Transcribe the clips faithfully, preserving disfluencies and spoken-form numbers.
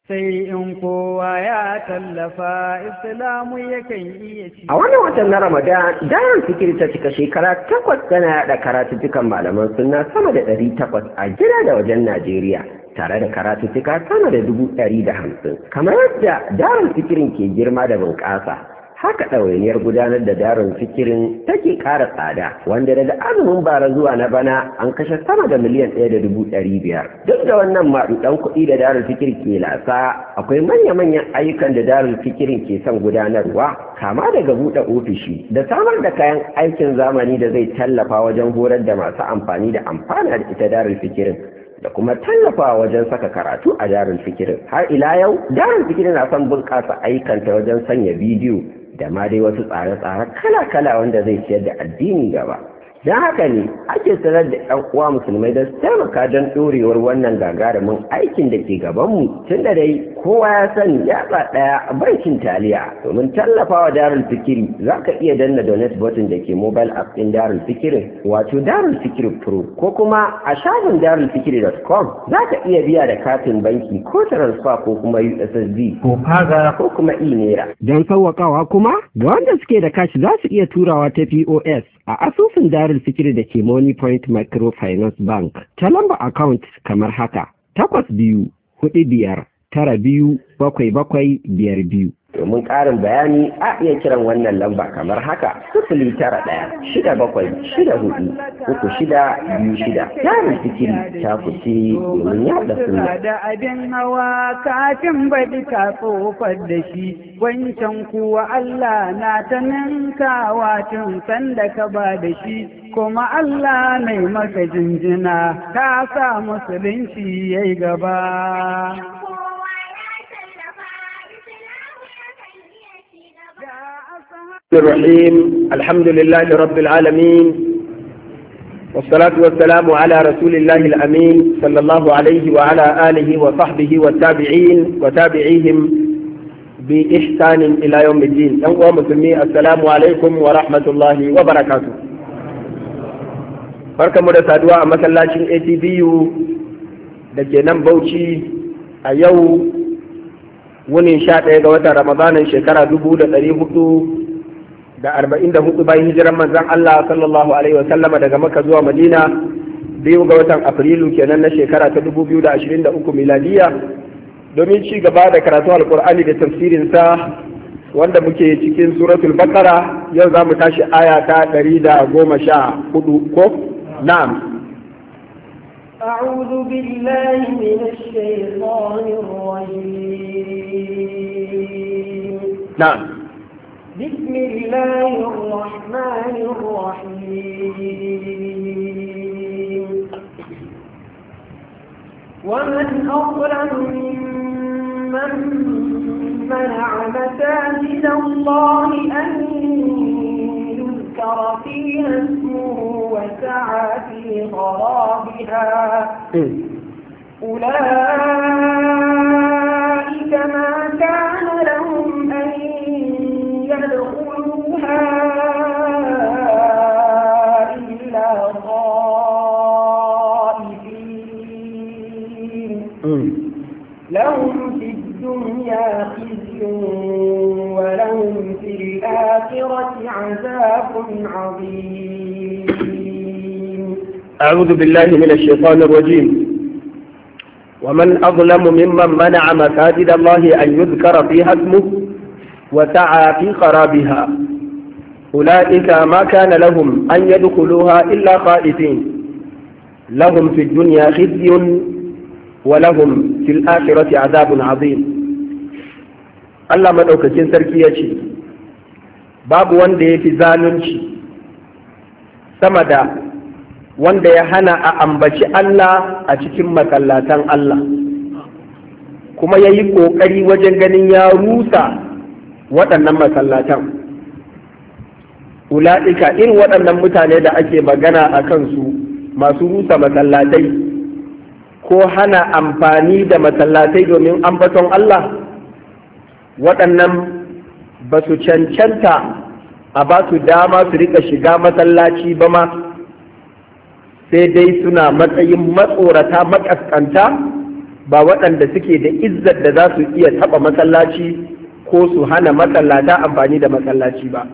sai in kowa ya tallafa islamu yakan iya ci. A wannan watan na Ramadan, Darul Fikri ta cika shekara takwas tana yaɗa karatuttukan malaman sunna sama da ɗari takwas a gida da wajen Najeriya, tare da karatuttuka sama da dubu ɗari da hamsin. Kamar yadda Darul Fikirin ke girma da bunƙasa, haka ɗawainiyar gudanar da Darul Fikirin take ƙara tsada, wanda daga azumin bara zuwa na bana an kashe sama da miliyan ɗaya da dubu ɗari biyar. Duk da wannan maɗuɗan kuɗi da Darul Fikir ke lasa, akwai manya-manyan ayyukan da Darul Fikirin ke son gudanarwa, kama daga buɗe ofishi da samar da kayan aikin zamani da zai tallafa wajen horar da masu amfani da amfana da ita Darul Fikirin, da kuma tallafawa wajen saka karatu a Darul Fikirin. Har ila yau, Darul Fikirin na son bunƙasa ayyukanta wajen sanya bidiyo da ma dai wasu tsare-tsare kala-kala wanda zai ciyar da addini gaba. Don haka ne ake sanar da ‘yan uwa musulmai da su taimaka don ɗorewar wannan gagarumin aikin da ke gabanmu, tun da dai kowa ya sani yatsa ɗaya bankin taliya. Domin tallafawa Darul Fikiri za ka iya danna donate button da ke mobile app ɗin Darul Fikirin, wato Darul Fikiri Pro, ko kuma a shafin darul fikiri dot com za ka iya biya da katin banki ko transfer ko kuma U S S D ko faga ko kuma e-naira. Don sauwaƙawa kuma ga wanda suke da kashi za su iya turawa ta P O S a asusun Darul Fikiri da ke Money Point Microfinance Bank ta lamba account kamar haka: takwas biyu hudu biyar tara biyu bakwai bakwai biyar biyu. Domin ƙarin bayani a iya kiran wannan lamba kamar haka: sifili tara ɗaya shida bakwai shida hudu uku shida biyu shida. Darul Fikiri ta kuce domin yaɗa sunna. Da abin hawa kafin baɗi ka tsofar da shi, wancan kuwa Allah na ta ninkawa tun sanda ka ba da shi, kuma Allah mai maka jinjina ka sa musulunci yayi gaba. الرحيم الحمد لله رب العالمين والصلاة والسلام على رسول الله الأمين صلى الله عليه وعلى آله وصحبه والتابعين وتابعيهم بإحسان إلى يوم الدين. أنقوى مسلمي السلام عليكم ورحمة الله وبركاته. barka mu da saduwa a masallacin A T B U da ke nan Bauchi a yau wunin sha ɗaya ga watan Ramadanin shekara dubu da ɗari hudu da arba'in da hudu bayan hijiran manzon Allah sallallahu alaihi wa sallama daga Makka zuwa Madina, biyu ga watan Afrilu kenan na shekara ta dubu biyu da ashirin da uku miladiya, domin ci gaba da karatu alkur'ani da tafsirin sa wanda muke cikin suratul Baqara. Yau za mu tashi aya ta ɗari da goma sha hudu ko na'am. أعوذ بالله من الشيطان الرجيم. نعم. بسم الله الرحمن الرحيم. ومن أظلم ممن منع مساجد الله أن يذكر فيها اسمه وسعى في خرابها أولئك ما كان لهم أن يدخلوها إلا خائفين لهم في الدنيا خزي ولهم في الآخرة عذاب عظيم. أعوذ بالله من الشيطان الرجيم. ومن أظلم ممن منع مساجد الله أن يذكر فيها اسمه وسعى في خرابها أولئك ما كان لهم أن يدخلوها إلا خائفين لهم في الدنيا خزي ولهم في الآخرة عذاب عظيم. Allah maɗaukacin sarki ya ce babu wanda ya fi zalunci sama da wanda ya hana a ambaci Allah a cikin masallatan Allah, kuma ya yi ƙoƙari wajen ganin ya rusa waɗannan masallatan. Ula'ika irin waɗannan mutane da ake magana a kansu, masu rusa masallatai ko hana amfani da masallatai domin ambaton Allah, waɗannan ba su cancanta a ba su dama su rika shiga masallaci ba ma, sai dai suna matsayin matsorata makaskanta ba waɗanda suke da izzar da za su iya taɓa masallaci ko su hana masallata amfani da masallaci ba.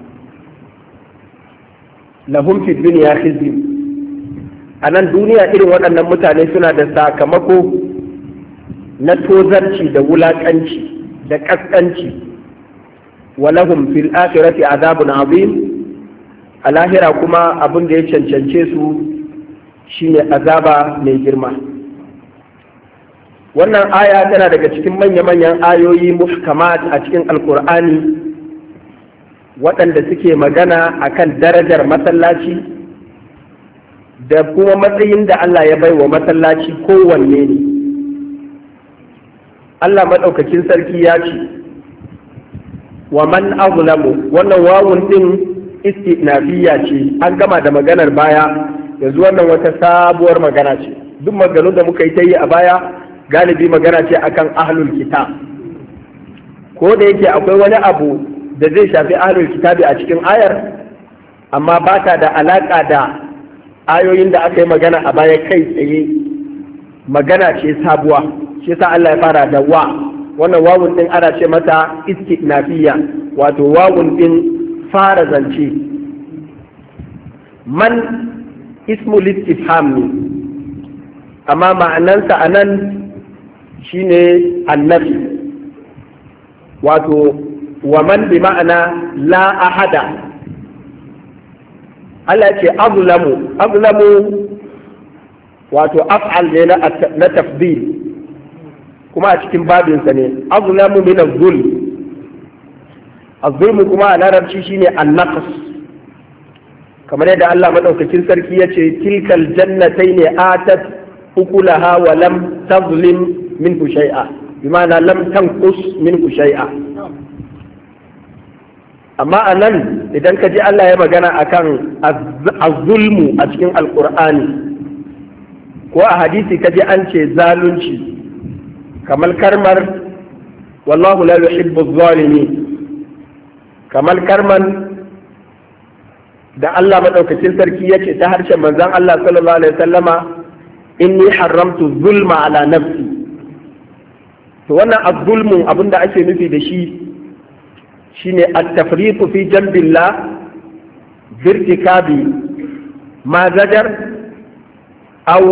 Lahum fi dunya khizy, a nan duniya irin waɗannan mutane suna da sakamako na tozarci da wulaƙanci da ƙasƙanci. Wa lahum fil akhirati azabun azim, a lahira kuma abin da ya cancance su shine azaba mai girma. Wannan aya tana daga cikin manya-manyan ayoyi muhkamat a cikin alkur'ani waɗanda suke magana akan darajar masallaci da kuma matsayin da Allah ya bai wa masallaci kowanne ne. Allah maɗaukakin sarki ya ce wa man azlamu, wannan wawun ɗin istinafiya ce, an gama da maganar baya, yanzu wannan wata sabuwar magana ce. Duk maganganun da muka yi ta yi a baya galibi magana ce akan ahlul kitab, ko da yake akwai wani abu da zai shafi ahlul kitabi a cikin ayar, amma ba ta da alaƙa da ayoyin da aka yi magana a baya kai tsaye. Magana ce sabuwa, shi yasa Allah ya fara da wa. Wannan wawun din ana ce mata istinafiya, wato wawun din fara zance. Man ismul istifham ne, amma ma'anansa a nan shine annabi, wato wa man bi ma'ana la ahada. Allah ce azlamu, azlamu wato af'al ne na tafdil, kuma a cikin babinsa ne. Azlamu min az-zulm, az-zulm kuma a larabci shine an-naqs, kamar yadda Allah madaukakin sarki yace tilkal jannatayn atat ukulaha wa lam tazlim minhu shay'a, bima'ana lam tanqus minhu shay'a. Amma anan idan ka ji Allah ya magana akan az-zulmu a cikin alqur'ani ko a hadisi ka ji an ce zalunci, kamar karmar wallahu la yuhibbu adh-dhalimin, kamar karman da Allah madaukakin sarki yace ta harshen manzon Allah sallallahu alaihi wasallama inni haramtu zulma ala nafsi. To wannan az-zulmu abinda ake nufi da shi shine at-tafriqu fi jambillah birtikabi ma zajar aw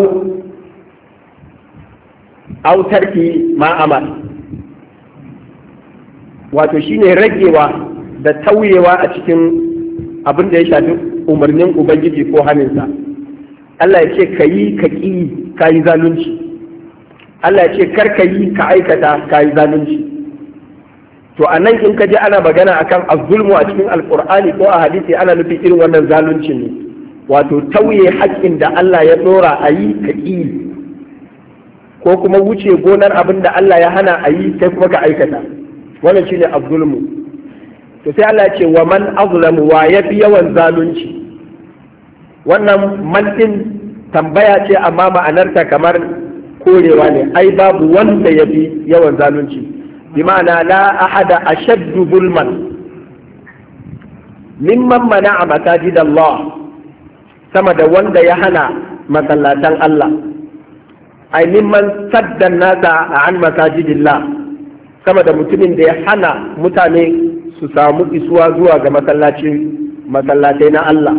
aw tarki ma amal, wato shine ragewa da tauyewa a cikin abin da ya shafi umarnin ubangiji ko haninsa. Allah ya ce ka yi ka ƙi ka yi zalunci, Allah ya ce kar ka yi ka aikata ka yi zalunci. To a nan in ka je ana magana akan az-zulmu a cikin alqur'ani ko a hadisi, ana nufi irin wannan zalunci ne, wato tauye haƙƙin da Allah ya dora a yi ka ƙi, ko kuma wuce gonar abin da Allah ya hana a yi sai kuma ka aikata. Wannan shine az-zulmu. To sai Allah ya ce wa man azlamu, wa yafi yawan zalunci. Wannan man din tambaya ce amma ma'anarta kamar korewa ne, ai babu wanda yafi yawan zalunci, bi ma'ana la ahada ashaddu zulman mimman mana'a masajid Allah, sama da wanda ya hana masallatan Allah, ai mimman saddan nasa an masajidillah, sama da mutumin da ya hana mutane su samu isuwa zuwa ga masallatai na Allah.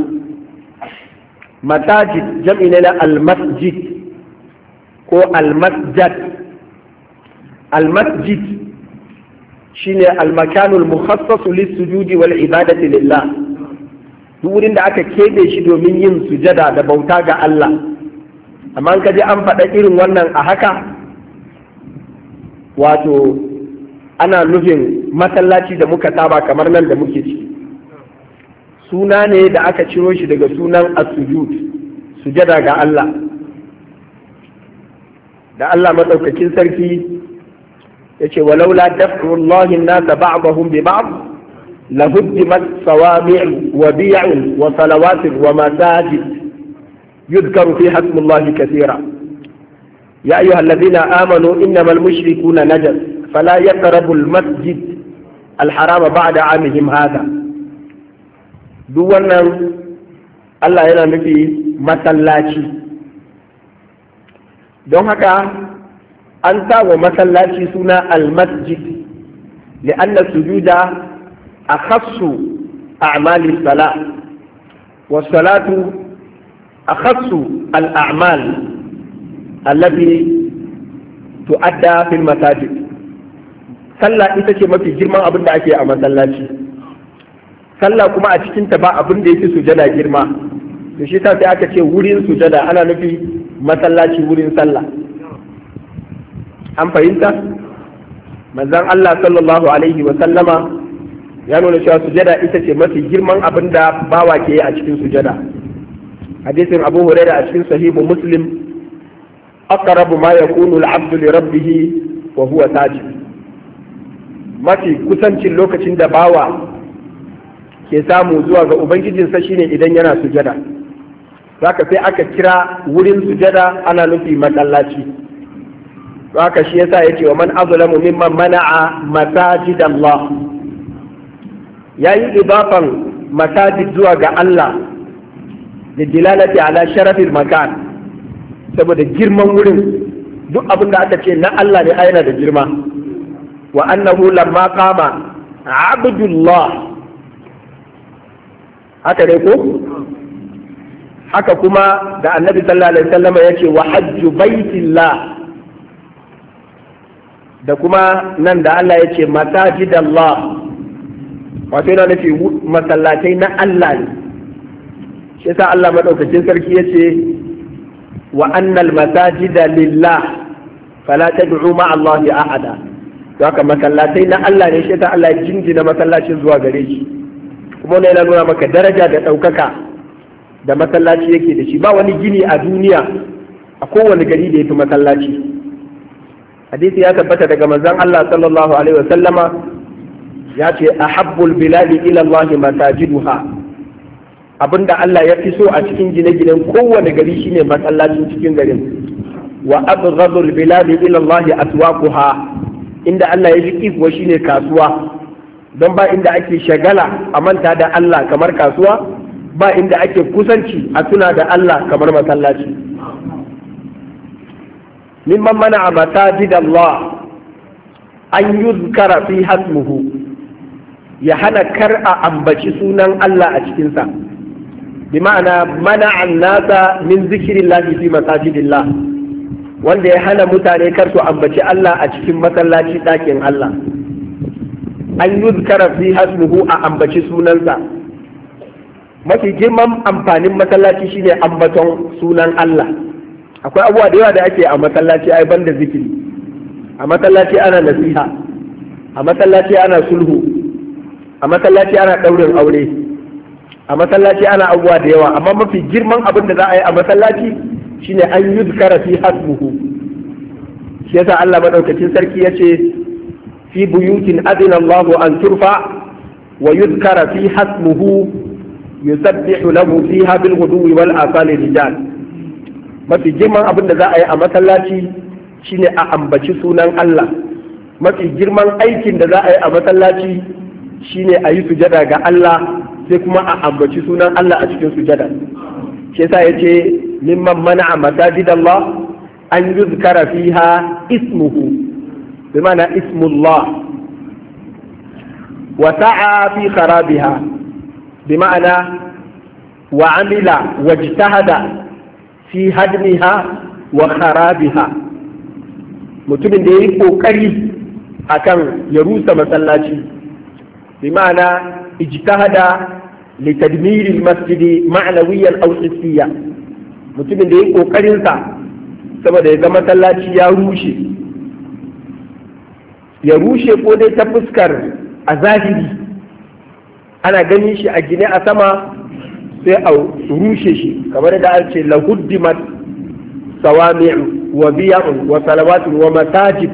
Masajid jam'i ne na al-masjid ko al-masjad. Al-masjid shine al-makanul mukhassasu lis-sujudi wal ibadati lillah, wurin da aka keɓe shi domin yin sujada da bauta ga Allah. Amma ka ji an faɗa irin wannan a haka, wato ana nufin masallaci da muka saba kamar nan da muke ciki, suna ne da aka ciro shi daga sunan as-sujud, sujada ga Allah. Da Allah madaukakin sarki yace walaula daf'ullahi an-nasa ba'dahum bi ba'd lahuddimat sawami' wa bi'un wa salawatun wa masajid yudhkaru fiha ismullahi kathira. Ya ayyuhalladhina amanu innamal mushrikuna najas fala yaqrabu al-masjid al-harama ba'da 'amihim hadha. Duk wannan Allah yana nufi masallaci. Don haka an sa wa masallaci suna al-masjid li'anna sujuda akhassu a'mali salat wa salatu akhassu al-a'mal allati tu'adda fil masajid. Sallah ita ce mafi girman abin da ake a masallaci. Sallah kuma a cikin ta ba abin da yake sujada girma. To shi sai aka ce wurin sujada ana nufi masallaci wurin sallah. An fahimta? Manzon Allah sallallahu alaihi wa sallama ya nuna cewa sujada ita ce mafi girman abin da bawa ke yi a cikin sujada. Hadisin Abu Hurairah a cikin sahihu Muslim, aqrabu ma yakunu al-'abdu li rabbih wa huwa sajid. Mafi kusancin lokacin da bawa ke samu zuwa ga ubangijinsa shine idan yana sujada. Zaka sai aka kira wurin sujada ana nufi masallaci. Haka shi yasa yace wa man azlamu mimman mana'a masajid Allah. Yayi idafan masajid zuwa ga Allah da dilalati ala sharafil makan, saboda girman wurin. Duk abin da aka ce na Allah ne yana da girma. Wa annahu lamma qama abdullah, haka ne ko? Haka kuma da annabi sallallahu alaihi wasallam yace wa hajju baitillah, da kuma nan da Allah yace masajidallah, wato yana nufi masallatai na Allah ne. Shi yasa Allah madaukakin sarki yace wa annal masajida lillah fala tad'u ma'a Allahi ahada. To haka masallatai na Allah ne, shi yasa Allah ya jinjina masallacin zuwa gare shi. Kuma wannan yana nuna maka daraja da ɗaukaka da masallaci yake da shi. Ba wani gini a duniya a kowane gari da ya fi masallaci. Hadisi ya tabbata daga manzon Allah sallallahu alaihi wa sallama ya ce ahabbul biladi ila Allah masajiduha. Abinda Allah ya fi so a cikin gine-ginen kowane gari shine masallacin cikin garin. Wa abghadul biladi ila Allah aswaquha. Inda Allah ya fi kuwa shine kasuwa. Don ba inda ake shagala a manta da Allah kamar kasuwa, ba inda ake kusanci a tuna da Allah kamar masallaci. Mimman mana a masajid Allah an yuzkara fi hasmuhu, ya hana kar a ambaci sunan Allah a cikinsa. Bi ma'ana mana an nasa min zikirin lafi fi masajidillah, wanda ya hana mutane kar su ambaci Allah a cikin masallaci ɗakin Allah. An yuzkara fi hasmuhu, a ambaci sunansa. Mafi girman amfanin masallaci shine ambaton sunan Allah. Akwai abubuwa da yawa da ake a masallaci ai banda zikiri. A masallaci ana nasiha, a masallaci ana sulhu, a masallaci ana ɗaurin aure, a masallaci ana abubuwa da yawa, amma mafi girman abin da za a yi a masallaci shine an yuzkara fi hasmuhu. Shi yasa Allah madaukakin sarki yace في بيوت أذن الله أن ترفع ويذكر في حسمه يسبح له فيها بالغدو والآصال رجال. mafi girman abin da za a yi a masallaci shine a ambaci sunan Allah. Mafi girman aikin da za a yi a masallaci shine a yi sujada ga Allah, sai kuma a ambaci sunan Allah a cikin sujada. Shi yasa yace mimman mana'a masajidallah an yuzkara fiha ismuhu, بمعنى اسم الله، وسعى في خرابها بمعنى وعمل واجتهد في هدمها وخرابها. mutumin da ya yi ƙoƙari akan ya rusa masallaci, bi ma'ana ijtahada li tadmiri masjidi ma'nawiyan aw hissiyan. Mutumin da ya yi ƙoƙarinsa saboda ya ga masallaci ya rushe, ya rushe ko dai ta fuskar a zahiri ana ganin shi a gine a sama sai a rushe shi, kamar da an ce lahuddimat sawami'u wa biya'un wa salawatun wa masajid.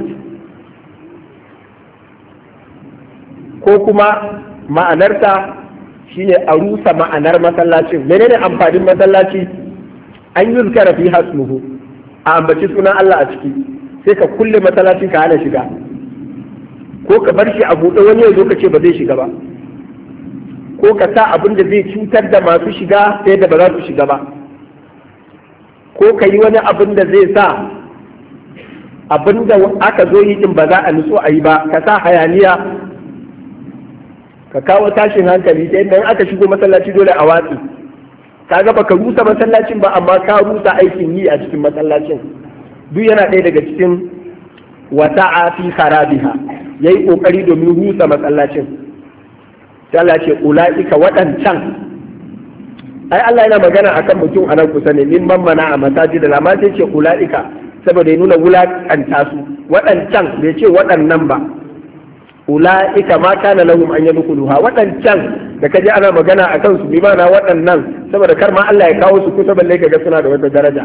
Ko kuma ma'anarta shine a rusa ma'anar masallacin. Menene amfanin masallaci? An yuzkara fi hasmuhu, a ambaci sunan Allah a ciki, sai ka kulle masallacin ka hana shiga, ko ka bar shi a buɗe wani ya zo ka ce ba zai shiga ba, ko ka sa abin da zai cutar da masu shiga sai da ba za su shiga ba, ko ka yi wani abin da zai sa abinda aka zo yi din ba za a nutsu a yi ba, ka sa hayaniya, ka kawo tashin hankali ta yadda aka shigo masallaci dole a watsi. Ka ga baka rusa masallacin ba amma ka rusa aikin yi a cikin masallacin. Duk yana ɗaya daga cikin wata'a fi kharabiha, yayi kokari domin rusa masallacin. Sai Allah ce ulaika waɗancan, ai Allah yana magana akan mutum a nan kusa ne, min man mana a masajid da lamar sai ce ulaika saboda ya nuna wulakanta su. Waɗancan bai ce waɗannan ba, ula'ika ma kana lahum an yadkhuluha, waɗancan da kaje ana magana a kansu bi ma'ana waɗannan saboda kar ma Allah ya kawo su kusa balle kaga suna da wata daraja.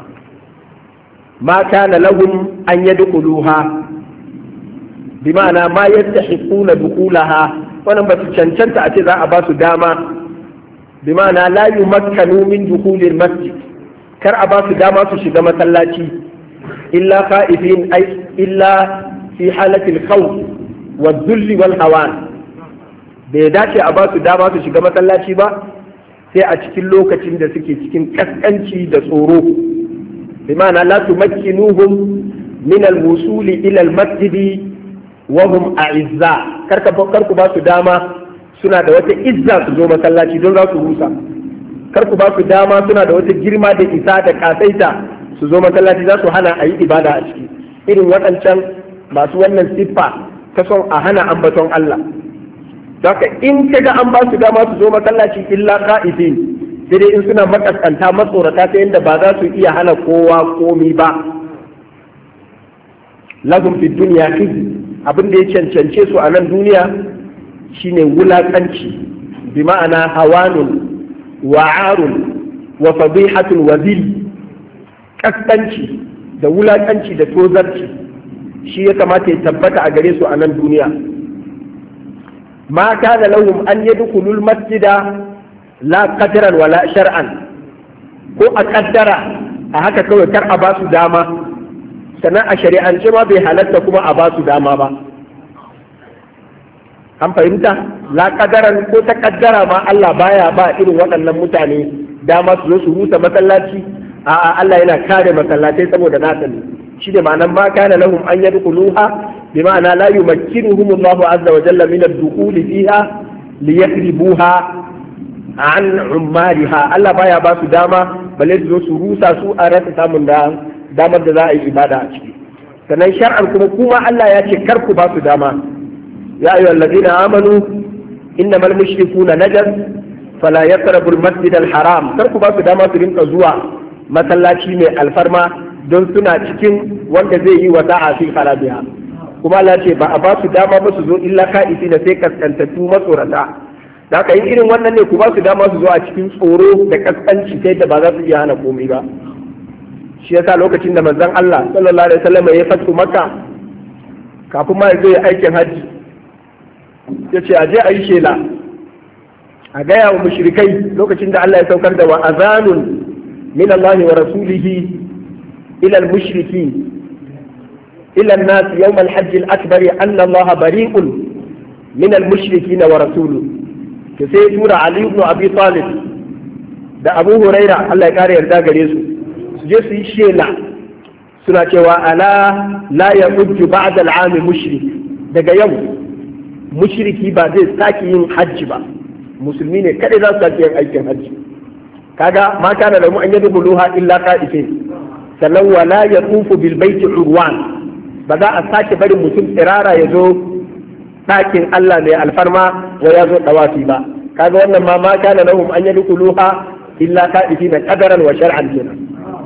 ma kana lahum an yadkhuluha bi ma'ana ma yastahiquna dukhulaha, wannan ba su cancanta a ce za a ba su dama, bi ma'ana la yumakkanu min dukhulil masjid, kar a ba su dama su shiga masallaci illa khaifin ay illa fi halatil khawf wadulli wal hawan, bai dace a ba su dama su shiga masallaci ba sai a cikin lokacin da suke cikin kaskanci da tsoro, bi ma'ana la tumakkinuhum min al-wusuli ila al-masjid wa hum a'izza, karka karku ba su dama suna da wata izza su zo masallaci don za su rusa, karku ba su dama suna da wata girma da isa da kasaita su zo masallaci za su hana a yi ibada a ciki. Irin waɗancan masu wannan siffa ta son a hana ambaton Allah. Daka in kaga an ba su dama su zo masallaci illa qa'ifin, sai dai in suna makaskanta matsorata ta yadda ba za su iya hana kowa komi ba. Lahum fid dunya khizy, abin da ya cancance su a nan duniya shine wulakanci, bi ma'ana hawanun wa'arun wa fadihatun wa zil, kaskanci da wulakanci da tozarci shi ya kamata ya tabbata a gare su a nan duniya. ma kana lahum an yadkhulul masjida la qadran wala shar'an, ko a kaddara a haka kawai kar a ba su dama, sannan a shari'ance ma bai halatta kuma a ba su dama ba. An fahimta? La qadaran ko ta kaddara ma Allah baya ba irin waɗannan mutane dama su zo su rusa masallaci, a'a Allah yana kare masallatai saboda nasa ne. Shi da ma'anar ma kana lahum an yadkhuluha, bi ma'ana la yumakkinuhum Allahu azza wa jalla min ad-dukhul fiha liyakribuha an ummariha. Allah baya ba su dama balle su zo su rusa su a rasa samun da damar da za a yi ibada a ciki. Sannan shar'an kuma kuma Allah ya ce kar ku ba su dama. Ya ayyuhal ladina amanu innamal mushrikuna najas fala yaqrabu al-masjid al-haram, kar ku ba su dama su rinka zuwa masallaci mai alfarma don suna cikin wanda zai yi wada'a fi kharabiha. Kuma Allah ce ba a ba su dama ba su zo illa ka'isi da sai kaskantattu matsorata. Da haka yin irin wannan ne ku ba su dama su zo a cikin tsoro da kaskanci sai da ba za su iya hana komai ba. Shi yasa lokacin da manzon Allah sallallahu alaihi wasallam ya fatu Makka, kafin ma ya zo ya aikin hajji, ya ce a je a yi shela a gaya wa mushrikai lokacin da Allah ya saukar da wa azanun min Allah wa rasulihi ila al-mushrikin ila an-nas yawm al-hajj al-akbar anna Allah bari'un min al-mushrikin wa rasuluhu. ke sai tura Ali ibn Abi Talib da Abu Huraira Allah ya kare yarda gare su su je su yi shela suna cewa ala la ya'uddu ba'da al-'am mushrik, daga yau mushriki ba zai sake yin hajji ba, musulmi ne kadai za su sake yin aikin hajji. Kaga ma kana da mu an yadkhuluha illa qa'ifin. Sannan wala yatufu bil baiti urwan, ba za a sake barin mutum tsirara ya zo ɗakin Allah mai alfarma wa ya zo dawafi ba. Kaga wannan ma ma kana lahum an yadkhuluha illa qa'ifin qadaran wa shar'an kenan.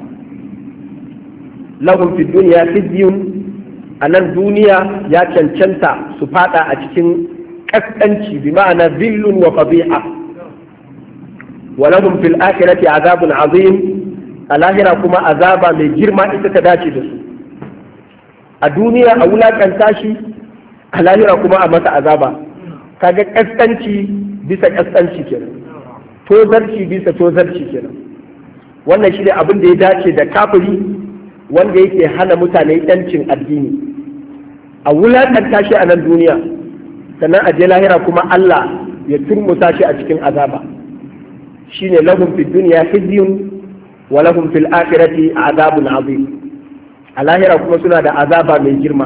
Lahum fid dunya khizyun, a nan duniya ya cancanta su fada a cikin kaskanci bi ma'ana zillun wa fadiha. Wa lahum fil akhirati azabun azim, a lahira kuma azaba mai girma ita ta dace da su. A duniya a wulakanta shi, a lahira kuma a masa azaba. Kaga kaskanci bisa kaskanci kenan, tozarci bisa tozarci kenan. Wannan shi ne abin da ya dace da kafiri wanda yake hana mutane yancin addini. A wulaƙanta shi a nan duniya, sannan a je lahira kuma Allah ya turmusa shi a cikin azaba. Shi ne lahum fid dunya khizyun wa lahum fil akhirati azabun azim. a lahira kuma suna da azaba mai girma.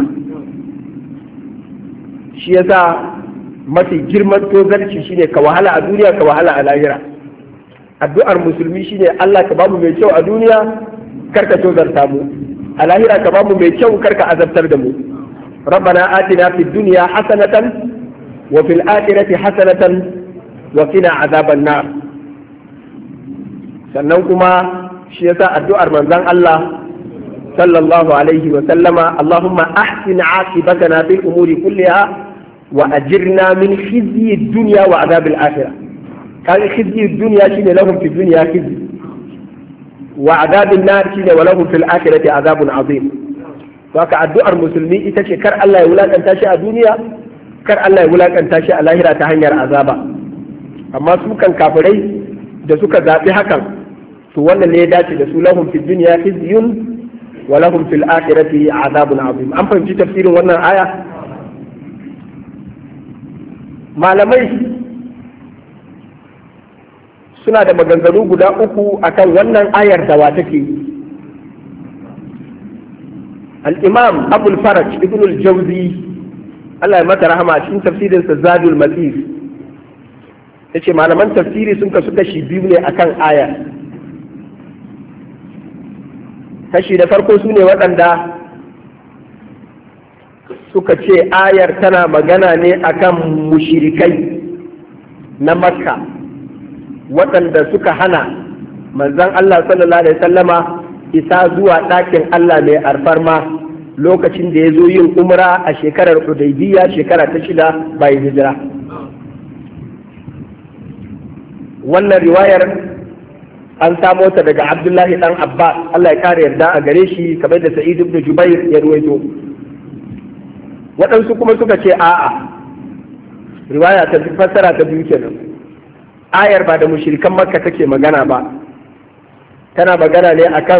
Shi yasa mafi girman tozarci shine ka wahala a duniya ka wahala a lahira. Addu'ar musulmi shine Allah ka bamu mai kyau a duniya karka tozarta mu, a lahira ka bamu mai kyau karka azabtar da mu. ربنا آتنا في الدنيا حسنة وفي الآخرة حسنة وقنا عذاب النار. sannan kuma shi yasa addu'ar manzon Allah sallallahu alaihi wa sallama Allahumma ahsin aqibatana fil umuri kulliha wa ajirna min khizyi dunya wa adhabil akhirah. kan khizyi dunya shine lahum fid dunya khizyi wa adhabin nar shine wa lahum fil akhirati adhabun azim. Haka addu'ar musulmi ita ce kar Allah ya wulakanta shi a duniya, kar Allah ya wulakanta shi a lahira ta hanyar azaba. Amma su kan kafirai da suka zaɓi hakan, to wannan ne ya dace da su, lahum fid dunya khizyun wa lahum fil akhirati azabun azim. An fahimci tafsirin wannan aya? Malamai suna da maganganu guda uku akan wannan ayar da wa take. Al-Imam Abul Faraj Ibn al-Jawzi Allah ya mata rahama cikin tafsirinsa Zadul Masir yace malaman tafsiri sun kasu kashi biyu ne akan aya. Kashi da farko su ne waɗanda suka ce ayar tana magana ne akan mushirikai na Makka waɗanda suka hana manzon Allah sallallahu alaihi wasallama isa zuwa ɗakin Allah mai alfarma lokacin da ya zo yin umra a shekarar Hudaybiyya shekara ta shida bayan hijira. Wannan riwayar an samo ta daga Abdullahi dan Abbas Allah ya kare yarda a gare shi, kamar da Sa'id ibn Jubair ya ruwaito. Waɗansu kuma suka ce a'a, riwaya ta fassara ta biyu kenan. Ayar ba da mushrikan Makka take magana ba, tana magana ne akan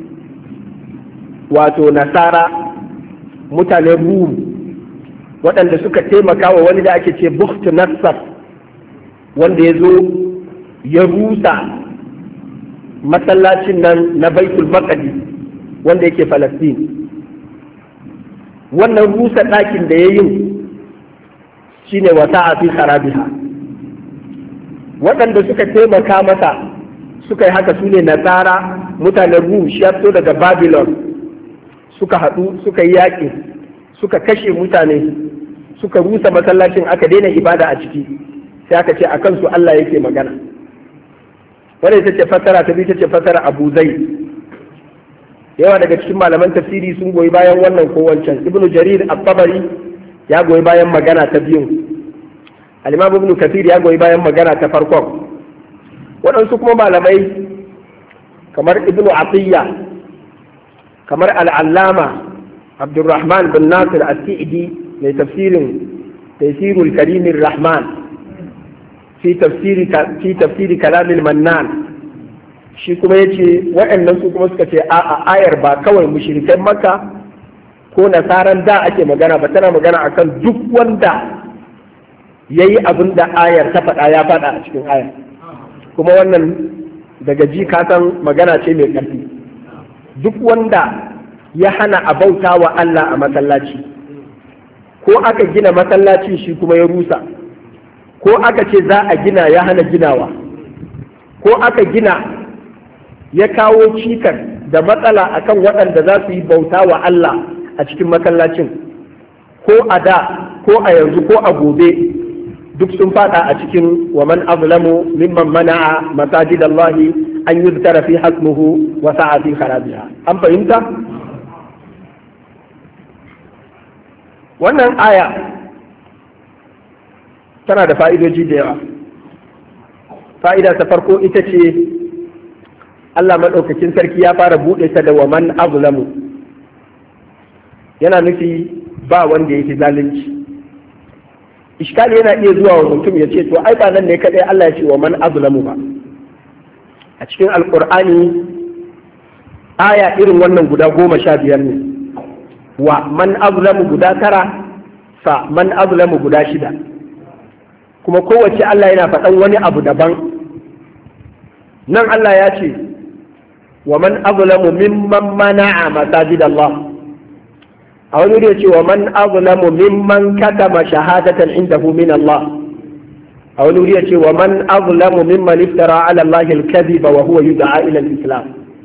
wato nasara mutanen Rum waɗanda suka taimaka wa wani da ake ce Bukht Nassar, wanda ya zo ya rusa masallacin nan na Baitul Maqdis wanda yake Falastin. Wannan rusa ɗakin da ya yi shine wata fi kharabiha. Waɗanda suka taimaka masa suka yi haka su ne nasara mutanen Rum, shi ya fito daga Babylon, suka haɗu suka yi yaƙi suka kashe mutane suka rusa masallacin, aka daina ibada a ciki, sai aka ce a kansu Allah yake magana. Wannan ita ce fassara ta biyu, ita ce fassara Abu Zaid. Yawa daga cikin malaman tafsiri sun goyi bayan wannan ko wancan. Ibn Jarir at-Tabari ya goyi bayan magana ta biyun. Al-Imam Ibn Kathir ya goyi bayan magana ta farkon. Waɗansu kuma malamai kamar Ibn Atiyya, kamar Al-Allama Abdurrahman bin Nasir as-Sa'di mai tafsirin Tafsirul Karimir Rahman fi tafsiri fi tafsiri Kalamil Mannan, shi kuma yace waɗannan su kuma suka ce a'a, ayar ba kawai mushrikan Makka ko nasaran da ake magana ba, tana magana akan duk wanda yayi abin da ayar ta faɗa ya faɗa a cikin ayar. Kuma wannan daga ji ka san magana ce mai ƙarfi. Duk wanda ya hana a bauta wa Allah a masallaci, ko aka gina masallaci shi kuma ya rusa, ko aka ce za a gina ya hana ginawa, ko aka gina ya kawo cikar da matsala akan waɗanda za su yi bauta wa Allah a cikin masallacin, ko a da ko a yanzu ko a gobe, duk sun fada a cikin wa man azlamu mimman mana'a masajidallahi an yuzkara fi hasmuhu wa sa'a fi kharabiha. An fahimta? Wannan aya tana da fa'idoji da yawa. Fa'ida ta farko ita ce Allah maɗaukakin sarki ya fara buɗe ta da wa man azlamu, yana nufi ba wanda ya fi zalunci. Iskali yana iya zuwa wa mutum ya ce to ai ba nan ne kadai Allah ya ce wa man azlamu ba. A cikin alkur'ani aya irin wannan guda goma sha biyar ne, wa man azlamu guda tara, fa man azlamu guda shida, kuma kowace Allah yana faɗan wani abu daban. Nan Allah ya ce wa man azlamu mimman mana'a masajid Allah a wani wuri yace wa man azlamu mimman katama shahadatan indahu min Allah a wani wuri yace wa man azlamu mimman iftara ala Allah al-kadhiba wa huwa yud'a ila al-islam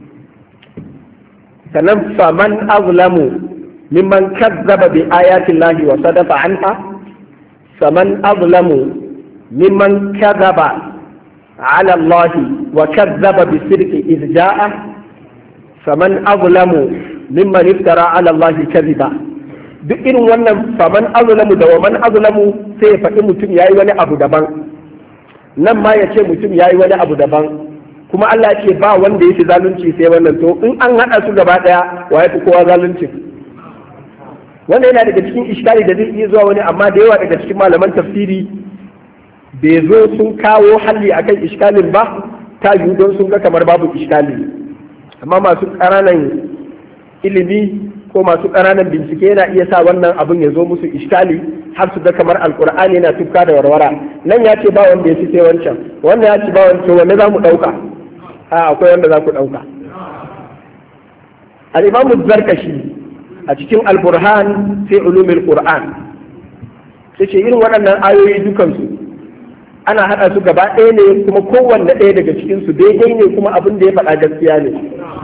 sannan fa man azlamu mimman kazzaba bi ayati Allah wa sadafa anha faman azlamu mimman kazzaba ala Allah wa kazzaba bi sidqi idh ja'a faman azlamu mimman iftara ala Allah kadhiba. Duk irin wannan faman azlamu da wa man azlamu sai ya faɗi mutum yayi wani abu daban, nan ma ya ce mutum yayi wani abu daban, kuma Allah ya ce ba wanda yake zalunci sai wannan. To in an haɗa su gaba ɗaya wa yafi kowa zalunci? Wannan yana daga cikin iskali da zai iya zuwa wani, amma da yawa daga cikin malaman tafsiri bai zo sun kawo halli akan iskalin ba, ta yiwu don sun ga kamar babu iskali. Amma masu ƙananan ilimi ko masu ƙananan bincike yana iya sa wannan abin ya zo musu iskali har su ga kamar alkur'ani yana tufka da warwara. Nan ya ce ba wanda ya fi sai wancan, wannan ya ce ba wanda, to wanne za mu ɗauka? A akwai wanda za ku ɗauka. Al-Imamu Zarkashi a cikin Al-Burhan fi ulumil Qur'an sai ce irin waɗannan ayoyi dukansu ana haɗa su gaba ɗaya ne, kuma kowanne ɗaya daga cikinsu daidai ne, kuma abin da ya faɗa gaskiya ne.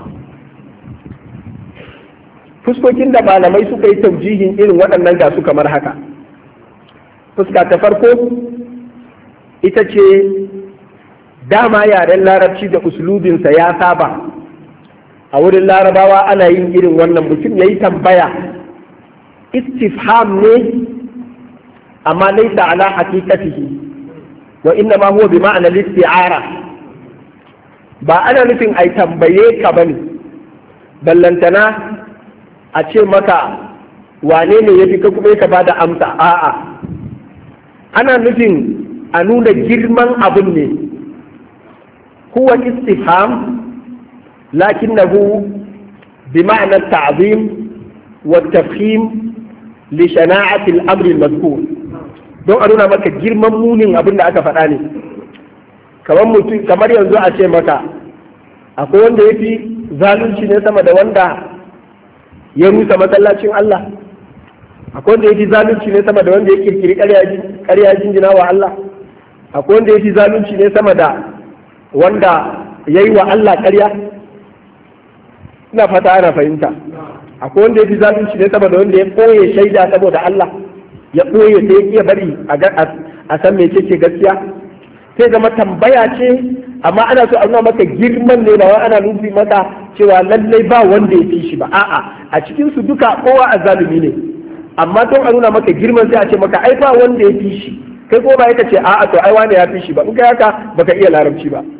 Fuskokin da malamai suka yi taujihin irin waɗannan ga su kamar haka. Fuska ta farko ita ce dama yaren larabci da uslubinsa ya saba a wurin larabawa ana yin irin wannan, mutum ya yi tambaya istifham ne amma laisa ala haqiqatihi wa inna ma huwa bi ma'ana al-isti'ara. Ba ana nufin ai tambaye ka bane ballantana a ce maka wane ne yafi ka kuma ka bada amsa, a'a ana nufin a nuna girman abin ne. huwa istifham lakinnahu bi ma'na at-ta'zim wa at-tafkhim li shana'ati al-amr al-madhkur, don a nuna maka girman munin abin da aka faɗa ne. kamar mutum kamar yanzu a ce maka akwai wanda ya fi zalunci ne sama da wanda ya rusa masallacin Allah, akwai wanda ya fi zalunci ne sama da wanda ya kirkiri ƙarya jinjina wa Allah, akwai wanda ya fi zalunci ne sama da wanda ya yi wa Allah ƙarya. Ina fata ana fahimta. Akwai wanda ya fi zalunci ne sama da wanda ya ɓoye shaida saboda Allah, ya ɓoye sai ya bari a san mece ce gaskiya. Sai zama tambaya ce, amma ana so a nuna maka girman ne, ba wai ana nufi maka cewa lallai ba wanda ya fi shi ba. A'a, a cikin su duka kowa azzalumi ne, amma don a nuna maka girman sai a ce maka ai ba wanda ya fi shi, kai ko ba ya ce a'a to ai wani ya fi shi ba, in kai haka baka iya larabci ba.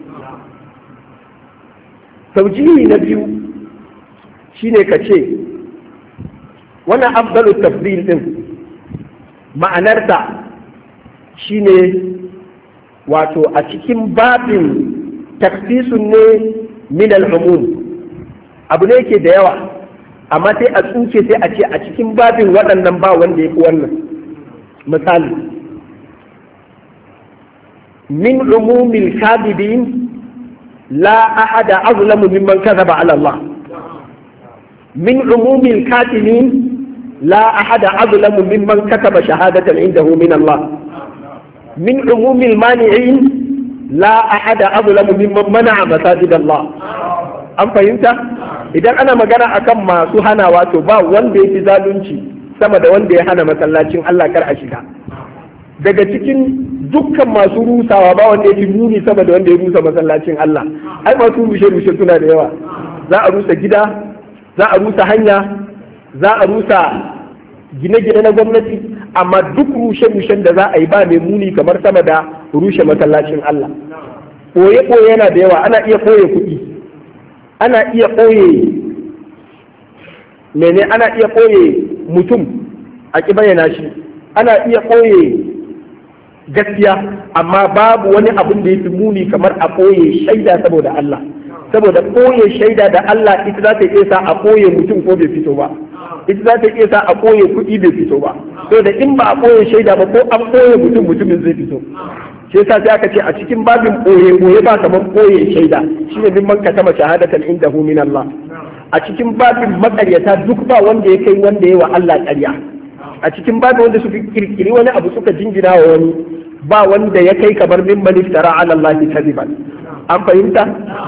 Taujihi na biyu shine ka ce wannan afdalu tafdil din ma'anarta shine wato a cikin babin taksisun ne min al-umum, abu ne yake da yawa amma sai a tsuke sai a ce a cikin babin waɗannan ba wanda ya fi wannan. Misali, min umumil kadibin la ahada azlamu mimman kadhaba ala Allah, min umumil katimin la ahada azlamu mimman kataba shahadatan indahu min Allah, min umumil mani'in la ahada azlamu mimman mana'a masajid Allah. An fahimta? Idan ana magana akan masu hanawa to ba wanda ya fi zalunci sama da wanda ya hana masallacin Allah kar a shiga. Daga cikin dukkan masu rusawa ba wanda ya fi muni sama da wanda ya rusa masallacin Allah. Ai masu rushe-rushe suna da yawa. Za a rusa gida, za a rusa hanya, za a rusa gine-gine na gwamnati, amma duk rushe-rushen da za a yi ba mai muni kamar sama da rushe masallacin Allah. Ɓoye-ɓoye yana da yawa, ana iya ɓoye kuɗi, ana iya ɓoye mene, ana iya ɓoye mutum a ƙi bayyana shi, ana iya ɓoye gaskiya, amma babu wani abin da ya fi muni kamar a ɓoye shaida saboda Allah. Saboda ɓoye shaida da Allah ita za ta iya sa a ɓoye mutum ko bai fito ba, ita za ta iya sa a ɓoye kuɗi bai fito ba. So da in ba a ɓoye shaida ba ko an ɓoye mutum mutumin zai fito. sai sa sai aka ce a cikin babin boye boye ba kaman boye shaida shine mimman katama shahadatan indahu min Allah. A cikin babin makaryata duk ba wanda ya kai wanda ya wa Allah ƙarya. A cikin babin wanda suka kirkiri wani abu suka jingina wa wani ba wanda ya kai kamar mimman iftara ala Allah kadiban. An fahimta?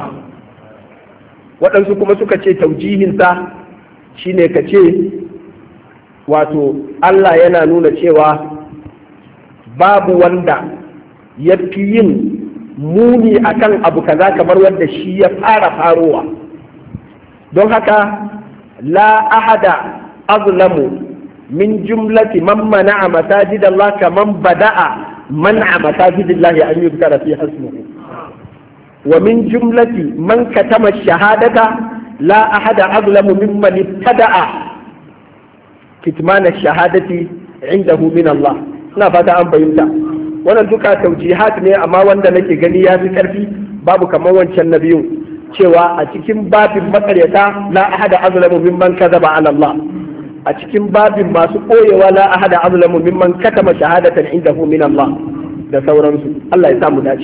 Waɗansu kuma suka ce taujihinsa shine ka ce wato Allah yana nuna cewa babu wanda ya fi yin muni akan abu kaza kamar wanda shi ya fara farowa. Don haka la ahada azlamu min jumlati man mana'a masajid Allah kaman bada'a man'a masajid Allah an yuzkara fi hasmuhu wa min jumlati man katama shahadata la ahada azlamu mimman ibtada'a kitman ash-shahadati indahu min Allah. Ina fata an bayyana wannan duka taujihat ne, amma wanda nake gani ya fi karfi babu kamar wancan nabiyun cewa a cikin babin makaryata la ahada azlamu mimman kadhaba ala Allah, a cikin babin masu koyewa la ahada azlamu mimman katama shahadatan indahu min Allah da sauransu. Allah ya samu dace.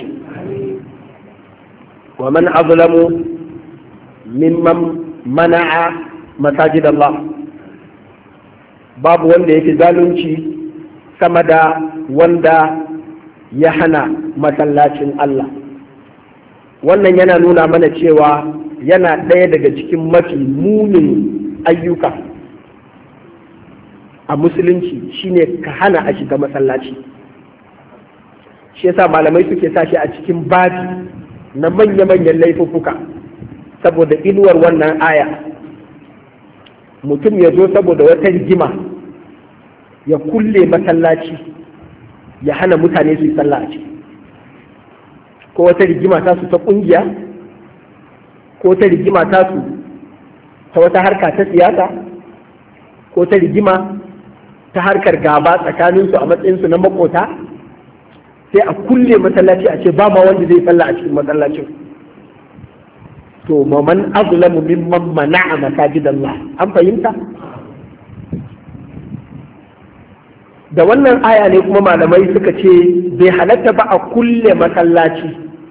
wa man azlamu mimman mana'a masajid Allah, babu wanda yake zalunci sama da wanda ya hana masallacin Allah. Wannan yana nuna mana cewa yana ɗaya daga cikin mafi munin ayyuka a musulunci shine ka hana a shiga masallaci. Shi yasa malamai suke sa shi a cikin babi na manya-manyan laifuffuka saboda inuwar wannan aya. Mutum ya zo saboda wata rigima ya kulle masallaci ya hana mutane su yi sallah a ciki, ko wata rigima ta su ta kungiya, ko ta rigima ta su ta wata harka ta siyasa, ko ta rigima ta harkar gaba tsakaninsu a matsayinsu na makota, sai a kulle masallaci a ce ba ma wanda zai sallah a cikin masallacin. To man azlamu mimman mana'a masajidallah. An fahimta? Da wannan aya ne kuma malamai suka ce bai halatta ba a kulle masallaci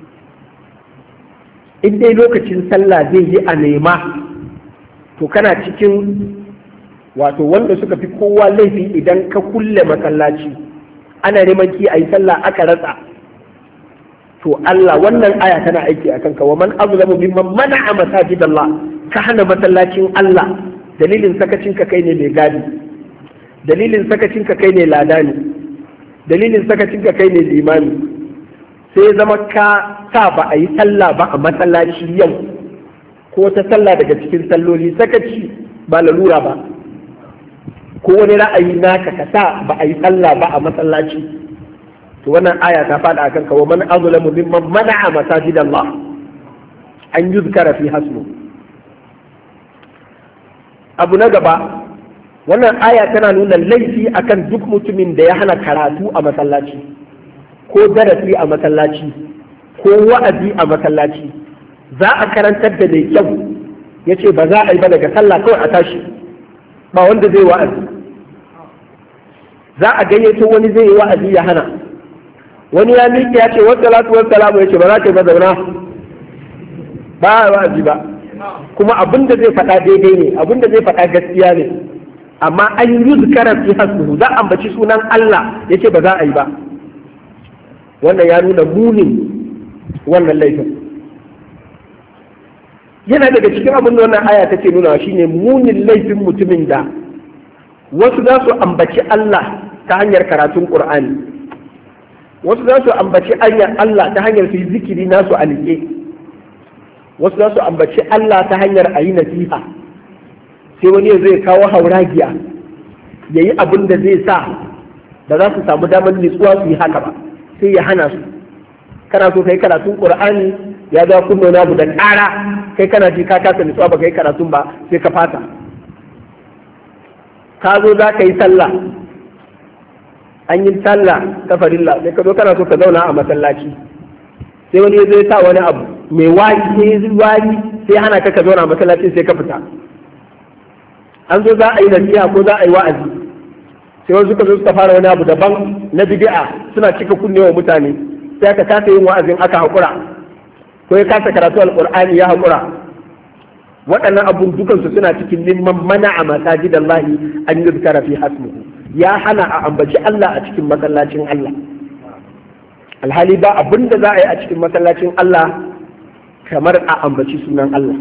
in dai lokacin sallah zai yi a nema, to kana cikin wato wanda suka fi kowa laifi idan ka kulle masallaci ana neman ki a yi sallah aka ratsa. To Allah wannan aya tana aiki a kanka. Wa man azlamu mimman mana'a masajidallah, ka hana masallacin Allah dalilin sakacinka kai ne mai gadi, dalilin sakacinka kai ne ladani, dalilin sakacinka kai ne limami, sai zama ka sa ba a yi sallah ba a masallaci yau, ko ta sallah daga cikin salloli, sakaci ba lalura ba, ko wani ra'ayi naka ka sa ba a yi sallah ba a masallaci. To wannan aya ta faɗa akan ka. Wa man azlamu mimman mana'a masajidallah an yuzkara fi hasmu. Abu na gaba, wannan aya tana nuna laifi akan duk mutumin da ya hana karatu a masallaci, ko darasi a masallaci, ko wa'azi a masallaci. Za a karantar da mai kyau ya ce ba za a yi ba daga sallah kawai a tashi, ba wanda zai wa'azi. Za a gayyato wani zai yi wa'azi ya hana, wani ya miƙe ya ce wasu salatu wasu salamu, ya ce ba za ka yi ba zauna, ba a wa'azi ba. Kuma abin da zai faɗa daidai ne, abin da zai faɗa gaskiya ne, amma an yi zikara fi hasbuhu, za a ambaci sunan Allah ya ce ba za a yi ba. Wannan ya nuna munin wannan laifin. Yana daga cikin abin da wannan aya take nuna shine munin laifin mutumin da wasu za su ambaci Allah ta hanyar karatun Qur'ani, wasu za su ambaci Allah ta hanyar su yi zikiri nasu a liƙe, wasu za su ambaci Allah ta hanyar a yi nasiha. Sai wani ya zai kawo hauragiya ya yi abin da zai sa da za su samu damar nutsuwa su yi haka ba, sai ya hana su. Kana so kai karatun Qur'ani ya za kunno na da ƙara, kai kana ji ka kasa nutsuwa ba kai karatun ba, sai ka fata. Ka zo za ka yi sallah, an yi sallah ta farilla, sai ka zo kana so ka zauna a masallaci, sai wani ya zo ya sa wani abu mai wari, sai ya wari, sai hana ka ka zauna a masallaci, sai ka fita. An zo za a yi nasiha ko za a yi wa'azi, sai wasu suka zo suka fara wani abu daban na bid'a, suna cika kunne wa mutane, sai aka kasa yin wa'azin aka haƙura, ko ya kasa karatu alƙur'ani ya haƙura. Waɗannan abun dukansu suna cikin mimman mana a masajidallahi an yuzkara fi hasmuhu, ya hana a ambaci Allah a cikin masallacin Allah. Alhali ba abin da za a yi a cikin masallacin Allah kamar a ambaci sunan Allah.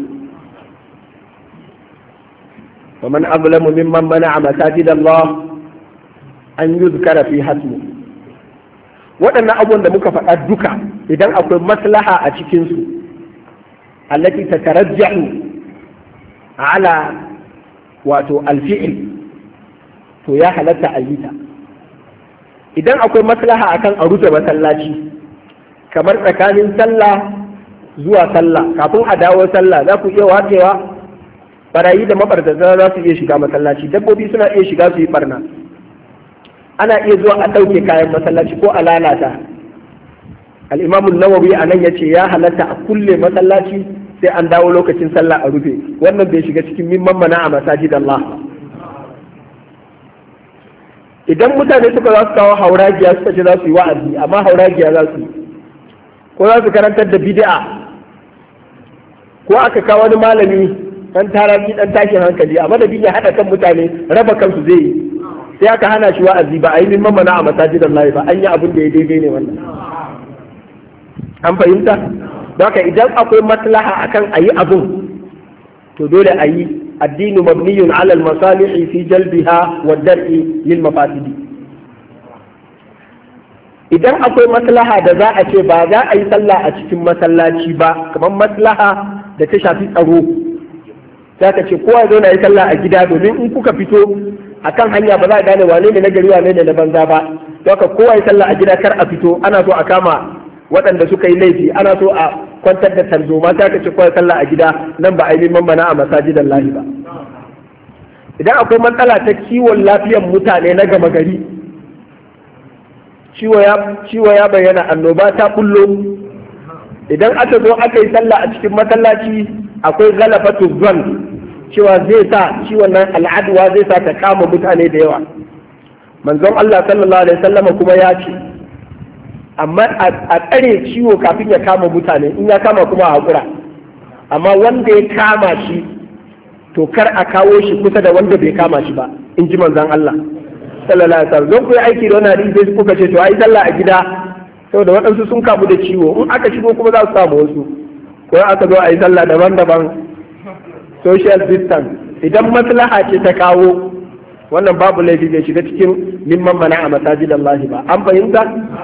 wa man azlamu mimman mana'a masajidallah an yuzkara fi hasmuhu. Waɗannan abubuwan da muka faɗa duka idan akwai maslaha a cikinsu allati tatarajja'u ala wato alfi'il, to ya halatta a yi ta. Idan akwai maslaha akan a rufe masallaci kamar tsakanin sallah zuwa sallah, kafin a dawo sallah za ku iya wacewa, barayi da mabartata za su iya shiga masallaci, dabbobi suna iya shiga su yi barna, ana iya zuwa a ɗauke kayan masallaci ko a lalata. Al-Imam an-Nawawi anan yace ya halatta a kulle masallaci sai an dawo lokacin sallah a rufe. Wannan bai shiga cikin mimman mana a masajid Allah. Idan mutane suka za su kawo hauragiya suka ce za su yi wa'azi, amma hauragiya za su yi, ko za su karantar da bid'a, ko aka kawo wani malami dan taraki dan tashin hankali, a madadin ya haɗa kan mutane raba kansu zai yi, sai aka hana shi wa'azi, ba a yi mimman mana a masajid Allah ba, an yi abin da ya daidai ne wannan. An fahimta? Haka idan akwai maslaha akan a yi abun, to dole a yi. Addinu mabniyun ala al-masalihi fi jalbiha wa dar'i lil mafasidi. Idan akwai maslaha da za a ce ba za a yi sallah a cikin masallaci ba, kamar maslaha da ta shafi tsaro, za ka ce kowa zo na yi sallah a gida, domin in kuka fito akan hanya ba za a gane wane ne na gari wane ne na banza ba. Haka kowa yi sallah a gida, kar a fito, ana so a kama waɗanda suka yi laifi, ana so a kwantar da tarzoma, ta kace kawai sallah a gida, nan ba a yi mana a masajidan lahi ba. Idan akwai matsala ta kiwon lafiyar mutane na gama gari, ciwo ya bayyana, annoba ta bullo, idan aka zo aka yi sallah a cikin masallaci akwai galafatu zon, cewa zai sa ciwon nan al'adwa zai sa ta kama mutane da yawa. Manzon Allah sallallahu alaihi wasallam kuma ya ce amma a tsare ciwo kafin ya kama mutane, in ya kama kuma a haƙura, amma wanda ya kama shi to kar a kawo shi kusa da wanda bai kama shi ba, in ji manzon Allah sallallahu alaihi wasallam. Don ku yi aiki da wani hadisi sai kuka ce to ai sallah a gida saboda waɗansu sun kamu da ciwo, in aka shigo kuma za su samu wasu, ko aka zo a yi sallah daban-daban, social distance. Idan maslaha ce ta kawo, wannan babu laifi bai shiga cikin mimman mana a masajidallahi ba. An fahimta?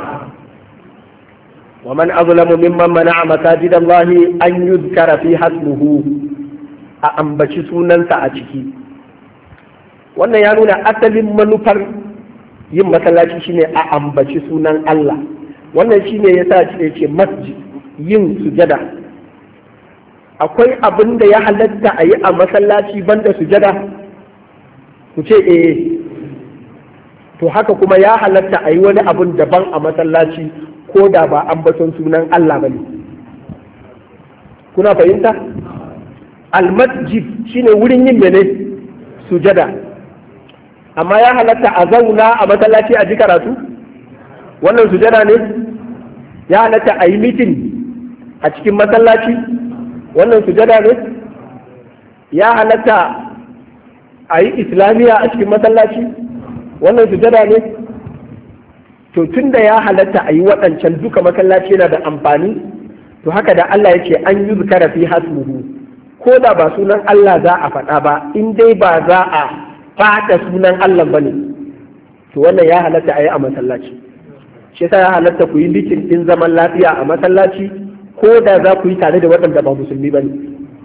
ومن أظلم ممن منع مساجد الله أن يذكر فيها اسمه a ambaci sunansa a ciki. Wannan ya nuna asalin manufar yin masallaci shine a ambaci sunan Allah. Wannan shine yasa ce ce masjid, yin sujada. Akwai abin da ya halatta a yi a masallaci banda sujada? Ku ce eh. To haka kuma ya halatta a yi wani abin daban a masallaci ko da ba ambaton sunan Allah ba ne. Kuna fahimta? Al-masjid shine wurin yin mene sujada, amma ya halatta a zauna a masallaci a ji karatu, wannan sujada ne. Ya halatta a yi mitin a cikin masallaci, wannan sujada ne. Ya halatta a yi islamiya a cikin masallaci, wannan sujada ne. To tun da ya halatta a yi waɗancan duka masallaci yana da amfani, to haka da Allah ya ce an yi zikara fi hasmuhu, ko da ba sunan Allah za a faɗa ba, in dai ba za a faɗa sunan Allah ba ne, to wannan ya halatta a yi a masallaci. Shi yasa ya halatta ku yi bikin ɗin zaman lafiya a masallaci, ko da za ku yi tare da waɗanda ba musulmi ba ne.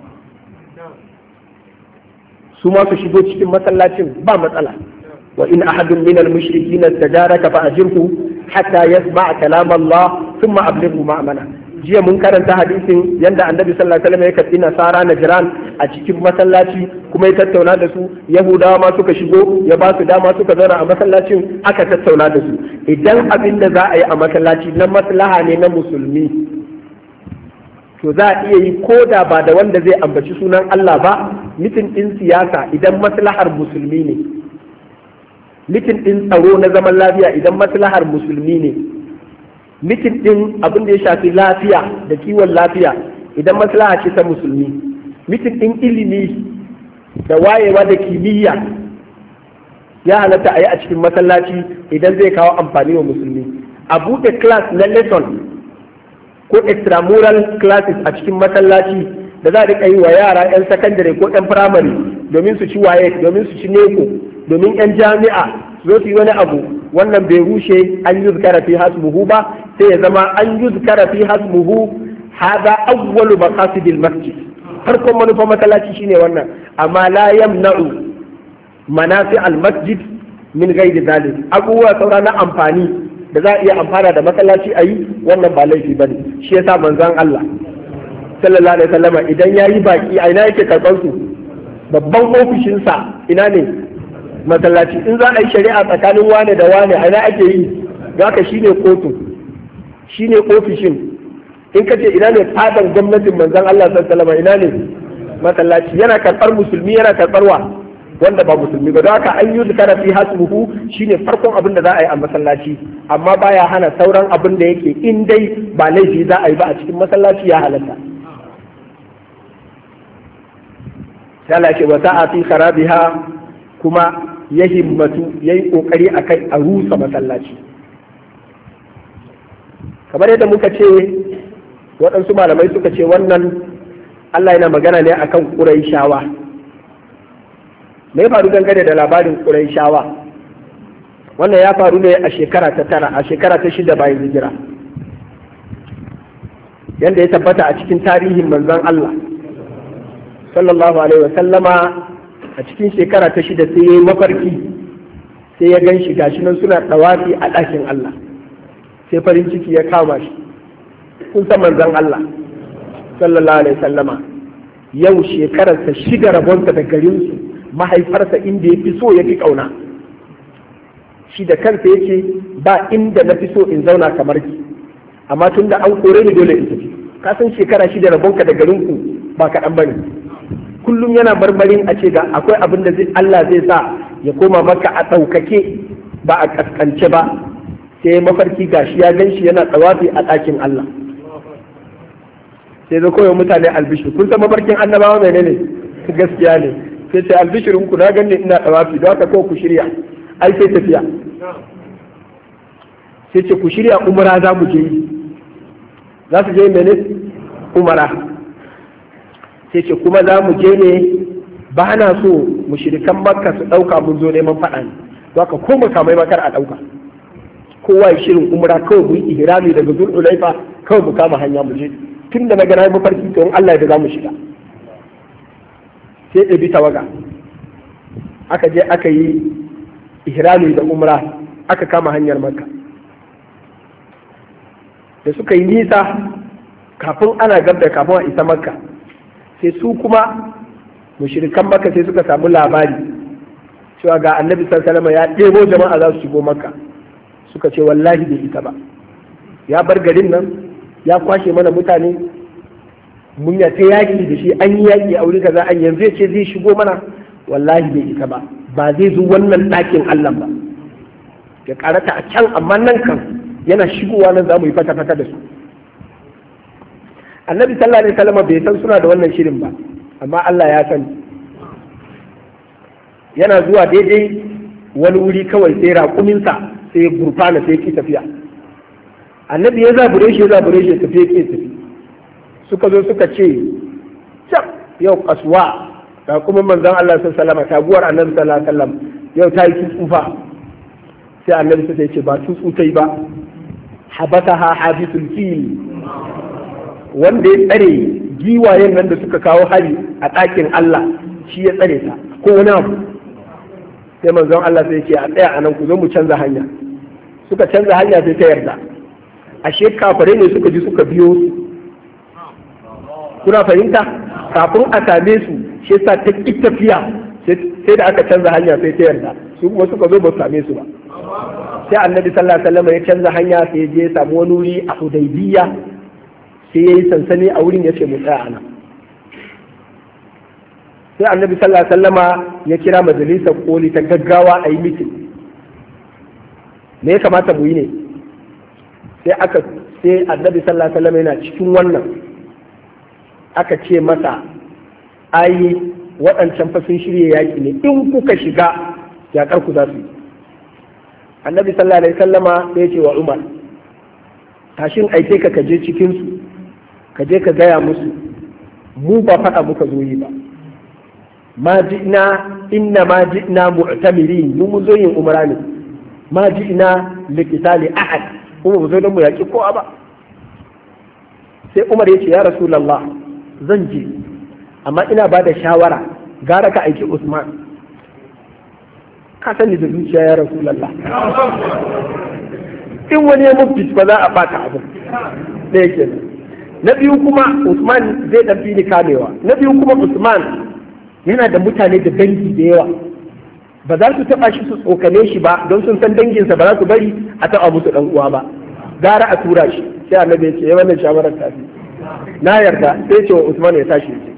Su ma su shigo cikin masallacin ba matsala. وإن أحد من المشركين استجارك فأجره حتى يسمع كلام الله ثم أبلغه مأمنه. jiya mun karanta hadisin yanda annabi sallallahu alaihi wasallam ya karbi nasara najran a cikin masallaci kuma ya tattauna da su, yahudawa ma suka shigo ya ba su dama suka zauna a masallacin aka tattauna da su. Idan abin da za a yi a masallaci na maslaha ne na musulmi, to za a iya yi ko da ba da wanda zai ambaci sunan Allah ba. Mitin din siyasa idan maslahar musulmi ne, mitin ɗin tsaro na zaman lafiya idan maslahar musulmi ne, mitin din abin da ya shafi lafiya da kiwon lafiya idan maslaha ce ta musulmi, mitin din ilimi da wayewa da kimiyya ya halatta a yi a cikin masallaci idan zai kawo amfani wa musulmi. A buɗe class na lesson ko extramural classes a cikin masallaci da za a riƙa yi wa yara 'yan sakandare ko 'yan firamare domin su ci waye, domin su ci neko, domin 'yan jami'a zo su yi wani abu, wannan bai rushe an yi zikara fi hasmuhu ba, sai ya zama an yi zikara fi hasmuhu hada awwalu maqasidil masjid. Farkon manufar masallaci shine wannan, amma la yamna'u manafi al masjid min ghairi zalik. Abubuwa saura na amfani da za a iya amfana da masallaci a yi, wannan ba laifi bane. Shi yasa manzon Allah sallallahu alaihi wasallam idan yayi baki a ina yake karɓar su? Babban ofishinsa ina ne? Masallaci. In za a yi shari'a tsakanin wane da wane a ina ake yi? Gaka shine kotu, shine ofishin. In ka ce ina ne fadar gwamnatin manzon Allah sallallahu alaihi wasallam ina ne? Masallaci. Yana karɓar musulmi, yana karɓar wa wanda ba musulmi ba. Don haka an yi zikara fi hasmuhu shine farkon abin da za a yi a masallaci, amma baya hana sauran abin da yake in dai ba laifi za a yi ba a cikin masallaci ya halatta. sai Allah ce wa sa'a fi kharabiha, kuma ya himmatu yayi kokari akai a rusa masallaci. Kamar yadda muka ce waɗansu malamai suka ce wannan Allah yana magana ne akan Qurayshawa. Me ya faru dangane da labarin Qurayshawa? Wannan ya faru ne a shekara ta tara, a shekara ta shida bayan hijira. Yanda ya tabbata a cikin tarihin manzon Allah sallallahu alaihi wa sallama, a cikin shekara ta shida sai ya yi mafarki, sai ya gan shi gashi nan suna tawafi a ɗakin Allah, sai farin ciki ya kama shi. Kun san manzon Allah sallallahu alaihi wa sallama yau shekararsa shida rabonsa da garinsu, mahaifarsa inda ya fi so ya fi ƙauna. Shi da kansa yake ba inda na fi so in zauna kamar ki, amma tun da an kore ni dole in tafi. Ka san shekara shida rabonka da garinku ba kaɗan ba ne. Kullum yana marmarin a ce ga akwai abin da Allah zai sa ya koma maka a ɗaukake ba a ƙasƙance ba. Sai mafarki gashi ya gan shi yana tsawafi a ɗakin Allah. Sai zai koyo mutane albishir. Kun san mafarkin annabawa mai ne? Gaskiya ne. Sai ce albishirin ku na ganni ina tsawafi, don haka kawai ku shirya. Ai sai tafiya. Sai ce ku shirya umara za mu je yi. Za su je mene? Umara. Sai ce kuma za mu je ne ba na so mushrikan Makka su ɗauka mun zo neman faɗa ne. Don haka ko makamai makar a ɗauka. Kowa ya shirin umara kawai mu yi ihrami daga Zulhulaifa kawai mu kama hanya mu je. Tun da na gana mafarki to in Allah ya da za mu shiga. Sai ɗabi tawaga. Aka je aka yi ihrami da umra, aka kama hanyar Makka. Da suka yi nisa kafin ana gab da kafin a isa Makka, sai su kuma mushrikan Makka sai suka samu labari cewa ga Annabi sallallahu alaihi wasallam ya ɗebo jama'a za su shigo Makka. Suka ce wallahi bai isa ba, ya bar garin nan ya kwashe mana mutane, mun ya ta yaƙi da shi, an yi yaƙi a wuri kaza, an yanzu ya ce zai shigo mana, wallahi bai isa ba, ba zai zo wannan ɗakin Allah ba, ya karata a can, amma nan kan yana shigowa nan za mu yi fata-fata da su. Annabi sallallahu alaihi wasallam bai san suna da wannan shirin ba, amma Allah ya sani. Yana zuwa daidai wani wuri kawai sai raƙuminsa sai ya gurfana sai ya ki tafiya. Annabi ya zabure shi ya zabure shi ya tafi ya ki tafi. Suka zo suka ce, "Cap yau kasuwa raƙumin manzon Allah sallallahu alaihi wasallam, taguwar Annabi sallallahu alaihi wasallam yau ta yi tsufa." Sai Annabi sai ya ce ba tsufu tai ba, habataha habisul fil, wanda ya tsare giwayen nan da suka kawo hari a ɗakin Allah shi ya tsare ta ko wani abu. Sai manzon Allah sai ce a tsaya a nan ku zo mu canza hanya. Suka canza hanya sai ta yarda. Ashe kafare ne suka ji suka biyo su. Kuna fahimta? Kafin a same su shi yasa ta ƙi tafiya sai da aka canza hanya sai ta yarda. Su kuma suka zo ba su same su ba. Sai Annabi sallallahu alaihi wasallam ya canza hanya sai ya je ya samu wani wuri a Hudaybiyya, sai ya yi sansani a wurin ya ce mu tsaya ana. Sai Annabi sallallahu alaihi wasallama ya kira majalisar koli ta gaggawa a yi mitin. Me ya kamata mu yi ne? sai aka sai annabi sallallahu alaihi wasallam yana cikin wannan aka ce masa ai waɗancan fa sun shirya yaƙi ne in kuka shiga yaƙar ku za su yi. Annabi sallallahu alaihi wasallama sai ya ce wa Umar tashin aike ka kaje cikin su ka je ka gaya musu mu ba faɗa muka zo yi ba ma ji'na inna ma ji'na mu'tamirin mu mun zo yin umra ne ma ji'na liqitali ahad kuma mu zo don mu yaki kowa ba. Sai Umar ya ce ya Rasulullah zan je amma ina ba da shawara gara ka aiki Usman. Ka sani da zuciya ya Rasulullah in wani ya mufti ba za a bata abu da yake. Na biyu kuma Usman zai dan fi ni kamewa. Na biyu kuma Usman yana da mutane da dangi da yawa ba za su taba shi su tsokane shi ba don sun san danginsa ba za su bari a taba musu dan uwa ba gara a tura shi. Sai annabi ya ce ya wannan shawarar ta fi na yarda. Sai ce wa Usman ya tashi ya ce.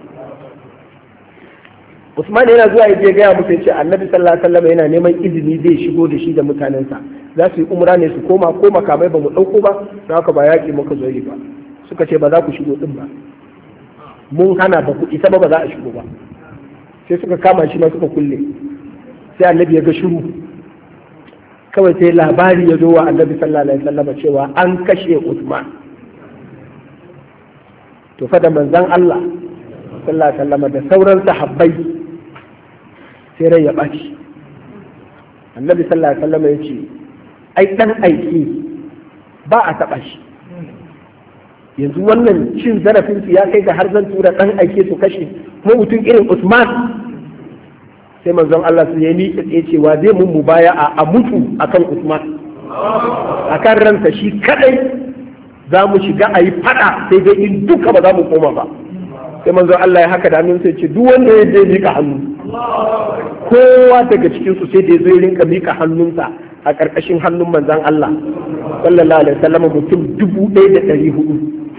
Usman yana zuwa ya je gaya musu ya ce annabi sallallahu alaihi wasallam yana neman izini zai shigo da shi da mutanensa za su yi umra ne su koma ko makamai ba mu dauko ba don haka ba yaƙi muka zo yi ba. Suka ce ba za ku shigo din ba mun hana ba ku isa ba ba za a shigo ba. Sai suka kama shi ma suka kulle. Sai annabi ya ga shiru kawai sai labari ya zo wa annabi sallallahu alaihi wasallam cewa an kashe Usman. To fa da manzon Allah sallallahu alaihi wasallam da sauran sahabbai sai rai ya baci. Annabi sallallahu alaihi wasallam ya ce ai dan aiki ba a taba shi. Yanzu wannan cin zarafin su ya kai ga har zan tura dan aike su kashe kuma mutum irin Usman. Sai manzon Allah su ya miƙe tsaye cewa zai mun mubaya'a a mutu akan Usman akan ransa shi kadai za mu shiga a yi fada sai dai in duka ba za mu koma ba. Sai manzon Allah ya haka da hannun sai ce duk wanda ya je mika hannu kowa daga cikin su sai da ya zo ya rinka mika hannunsa a ƙarƙashin hannun manzon Allah sallallahu alaihi wasallam mutum dubu ɗaya da ɗari hudu.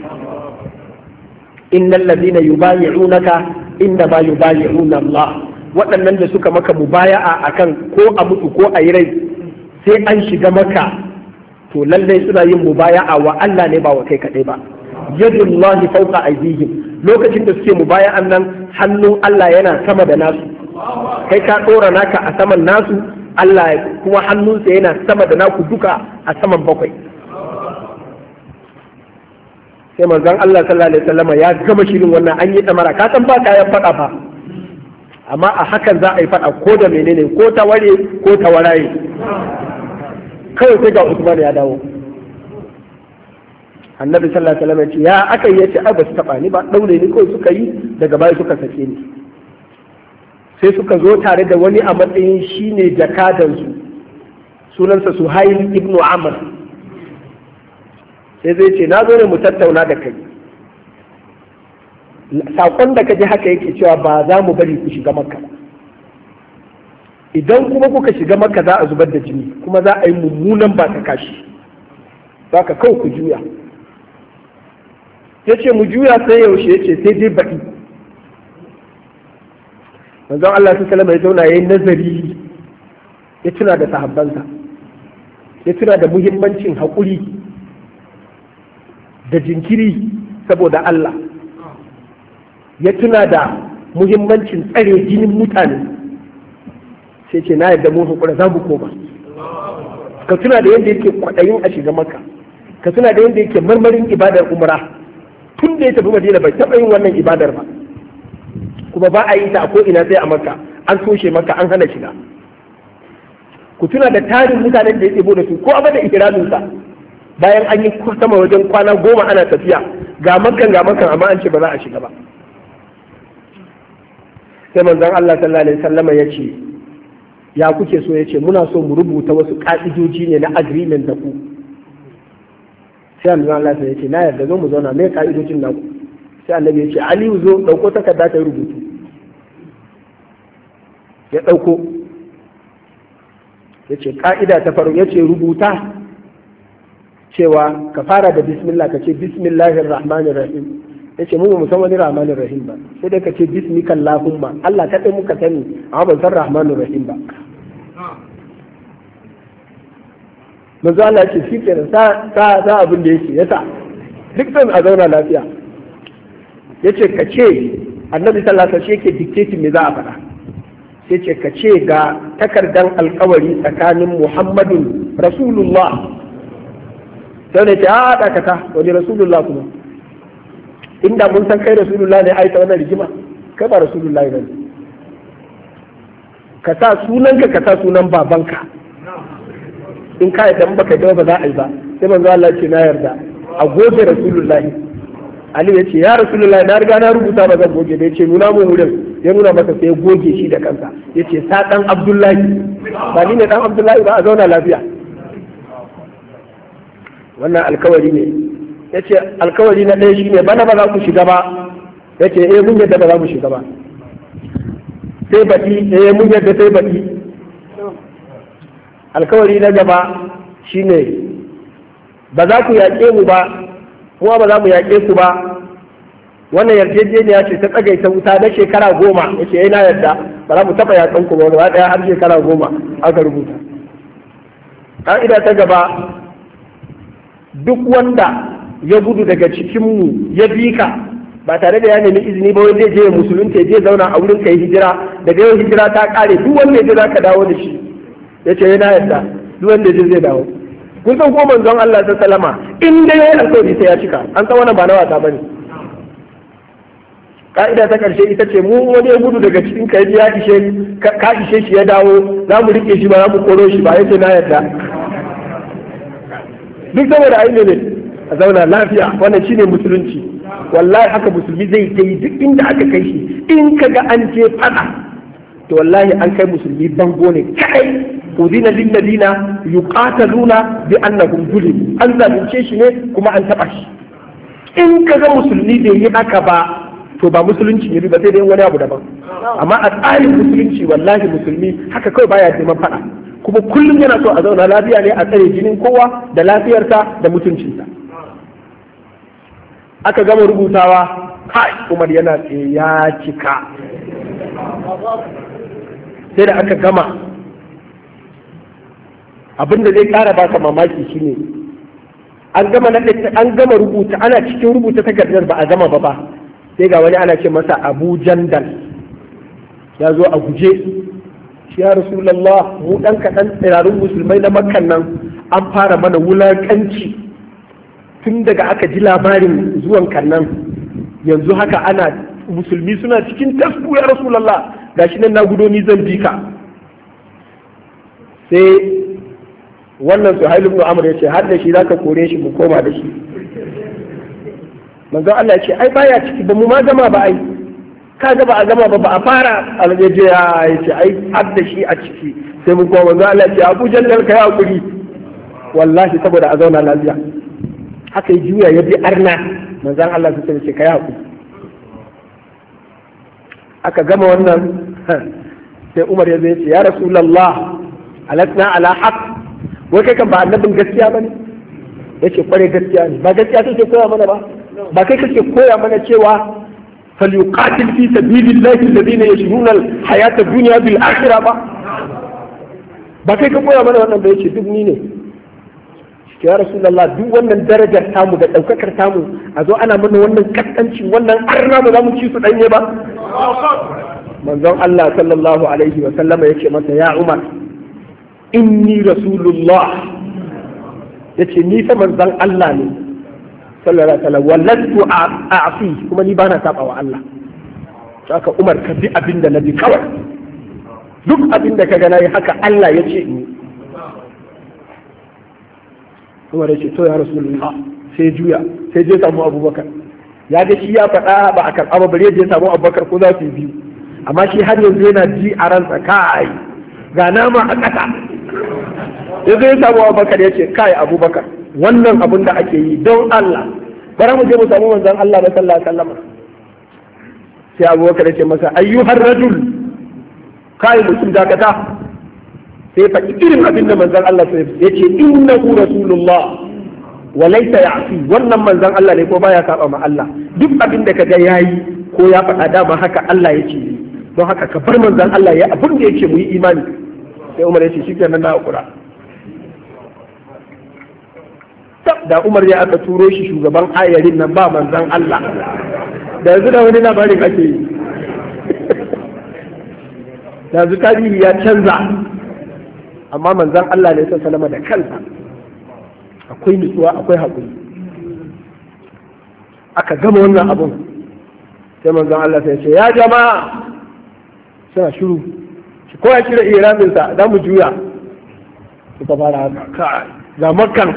Innal ladina yubayi'unaka inna ma yubayi'una Allah. Waɗannan da suka maka mubaya'a akan ko a mutu ko a yi rai sai an shiga maka to lallai suna yin mubaya'a wa Allah ne ba wa kai kaɗai ba. Yadullahi fawqa aydihim. Lokacin da suke mubaya'an nan hannun Allah yana sama da nasu. Kai ka ɗora naka a saman nasu Allah kuma hannunsa yana sama da naku duka a saman bakwai. Sai manzon Allah sallallahu alaihi wasallam ya gama shirin wannan an yi damara ka san ba kayan fada fa amma a hakan za a yi fada ko da menene ko ta ware ko ta waraye kawai sai ga Usman ya dawo. Annabi sallallahu alaihi wasallam ya ce ya aka yi yace ai ba su taba ni ba daure ni kawai suka yi daga baya suka sake ni. Sai suka zo tare da wani a matsayin shine jakadan su sunansa Suhail ibn Amr. Sai zai ce na zo ne mu tattauna da kai saƙon da ka ji haka yake cewa ba za mu bari ku shiga makka ba idan kuma kuka shiga makka za a zubar da jini kuma za a yi mummunan ba ta kashi za ka kawo ku juya. Ya ce mu juya sai yaushe ya ce sai dai baɗi. manzon Allah su salama ya zauna ya yi nazari ya tuna da sahabbansa ya tuna da muhimmancin haƙuri da jinkiri saboda Allah ya tuna da muhimmancin tsare jinin mutane sai ce na yadda mun hukura za mu koma. Ka tuna da yadda yake kwaɗayin a shiga maka ka tuna da yadda yake marmarin ibadar umra tun da ya tafi madina bai taɓa yin wannan ibadar ba kuma ba a yi ta a ko ina sai a maka an toshe maka an hana shiga. Ku tuna da tarin mutanen da ya tsebo da su ko abada ihraminsa bayan an yi sama wajen kwana goma ana tafiya ga makan ga makan amma an ce ba za a shiga ba. Sai manzon Allah sallallahu alaihi wasallama ya ce ya kuke so ya ce muna so mu rubuta wasu ka'idoji ne na agreement da ku. Sai manzon Allah ya ce na yarda zo mu zauna me ka'idojin naku. Sai annabi ya ce Aliyu zo dauko takarda ta rubutu. Ya dauko ya ce ka'ida ta faru ya ce rubuta cewa ka fara da bismillah ka ce bismillahir rahmanir rahim. Ya ce mu ba mu san wani rahmanir rahim ba sai dai ka ce bismika allahumma Allah ka dai muka sani amma ban san rahmanir rahim ba. manzo Allah ya ce shi kenan sa sa sa abin da yake yasa duk san a zauna lafiya yace ka ce annabi sallallahu alaihi wasallam yake dictating me za a faɗa sai ce ka ce ga takardan alkawari tsakanin Muhammadun Rasulullah sai ne ce a dakata wani Rasulullah kuma inda mun san kai Rasulullah ne ai ta wannan rigima kai ba Rasulullah ne ka sa sunanka ka sa sunan babanka in ka yadda baka yadda ba za a yi ba sai manzo Allah ce na yarda a goge Rasulullah Ali ya ce ya Rasulullah na riga na rubuta ba zan goge da ya ce nuna mun wurin ya nuna masa sai ya goge shi da kansa ya ce sa dan Abdullahi ba ni ne dan Abdullahi ba a zauna lafiya wannan alkawari ne ya ce alkawari na ɗaya shi ne bana ba za ku shiga ba ya ce eh mun yadda ba za mu shiga ba sai baɗi eh mun yadda sai baɗi alkawari na gaba shi ne ba za ku yaƙe mu ba kuma ba za mu yaƙe ku ba wannan yarjejeniya ce ta tsagaita wuta na shekara goma ya ce na yarda ba za mu taɓa yaƙan ku ba wani ɗaya har shekara goma aka rubuta ƙa'ida ta gaba duk wanda ya gudu daga cikinmu ya bi ka ba tare da ya nemi izini ba wanda je musulunta ya je zauna a wurin kai hijira daga yau hijira ta ƙare duk wanda ya je za ka dawo da shi ya ce na yarda duk wanda ya je zai dawo kun san ko manzon Allah ta salama in dai yayi alƙawari sai ya cika an san wannan ba na wasa bane ka'ida ta karshe ita ce mu wani ya gudu daga cikin kai ya ishe ka ishe shi ya dawo za mu rike shi ba za mu koro shi ba yace na yarda duk saboda ai ne a zauna lafiya wannan shine musulunci wallahi haka musulmi zai yi duk inda aka kai shi in kaga an je fada to wallahi an kai musulmi bango ne kai udina lil ladina yuqataluna bi annahum zulimu an zalunce shi ne kuma an taba shi in kaga musulmi bai yi haka ba to ba musulunci ne ba sai dai wani abu daban amma a tsarin musulunci wallahi musulmi haka kawai baya neman fada kuma kullum yana so a zauna lafiya ne a tsare jinin kowa da lafiyarsa da mutuncinsa aka gama rubutawa kai Umar yana tsaye ya cika sai da aka gama abin da zai kara baka mamaki shine an gama an gama rubuta ana cikin rubuta takardar ba a gama ba ba sai ga wani ana ce masa Abu Jandal ya zo a guje shi ya Rasulullah mu dan kaɗan tsirarun musulmai na Makkan nan an fara mana wulakanci tun daga aka ji labarin zuwan kannan yanzu haka ana musulmi suna cikin tasku ya Rasulullah gashi nan na gudo ni zan bi ka sai wannan Suhail ibn Amr ya ce har da shi zaka kore shi mu koma da shi manzo Allah ya ce ai baya ciki ba mu ma gama ba ai ka ga ba a gama ba ba a fara aljeje ya ce ai har da shi a ciki sai mun koma manzo Allah ya ce Abu Jandal kai hakuri wallahi saboda a zauna lafiya haka yi juya ya bi arna manzo Allah sai ce kai hakuri aka gama wannan sai Umar ya zai ce ya Rasulullah alatna ala haq wai kai kan ba annabin gaskiya bane yace kware gaskiya ne ba gaskiya kake koya mana ba ba kai kake koya mana cewa falyuqatil fi sabilillahi alladhina yashruna alhayata ad-dunya bil akhirah ba ba kai ka koya mana wannan ba yace duk ni ne ya Rasulullah duk wannan darajar tamu da daukakar tamu a zo ana mana wannan kaskanci wannan arna ba za mu ci su danye ba manzon Allah sallallahu alaihi wa sallama yake masa ya Umar inni rasulullah yace ni fa manzon Allah ne sallallahu alaihi wa sallam wallatu a'fi kuma ni bana saba wa Allah haka Umar ka bi abinda nabi kawai duk abinda kaga nayi haka Allah yace ni Umar yace to ya rasulullah sai juya sai je samu Abubakar ya ga shi ya faɗa ba a karɓa ba bare je samu Abubakar ko za su yi biyu amma shi har yanzu yana ji a ransa kai ga nama a ƙasa ya zai samu Abubakar ya ce kai Abubakar wannan abin da ake yi don Allah bara mu je mu samu manzon Allah da sallallahu alaihi wasallam sai Abubakar ya ce masa ayyuhar rajul kai mutum dakata sai faɗi irin abin da manzon Allah ya ce innahu rasulullah wa laysa ya'si wannan manzon Allah ne ko baya saba ma Allah duk abin da kaga yayi ko ya faɗa dama haka Allah ya ce don haka ka bar manzon Allah ya abin da yake mu yi imani sai Umar ya ce shi kenan na hakura da Umar ya aka turo shi shugaban ayarin nan ba manzon Allah da yanzu da wani labarin ake yi da yanzu tarihi ya canza amma manzon Allah ne sallallahu da kansa akwai nutsuwa akwai haƙuri aka gama wannan abun sai manzon Allah sai ce ya jama'a suna shiru shi ko ya kira iraminsa za mu juya suka fara haka ga makkan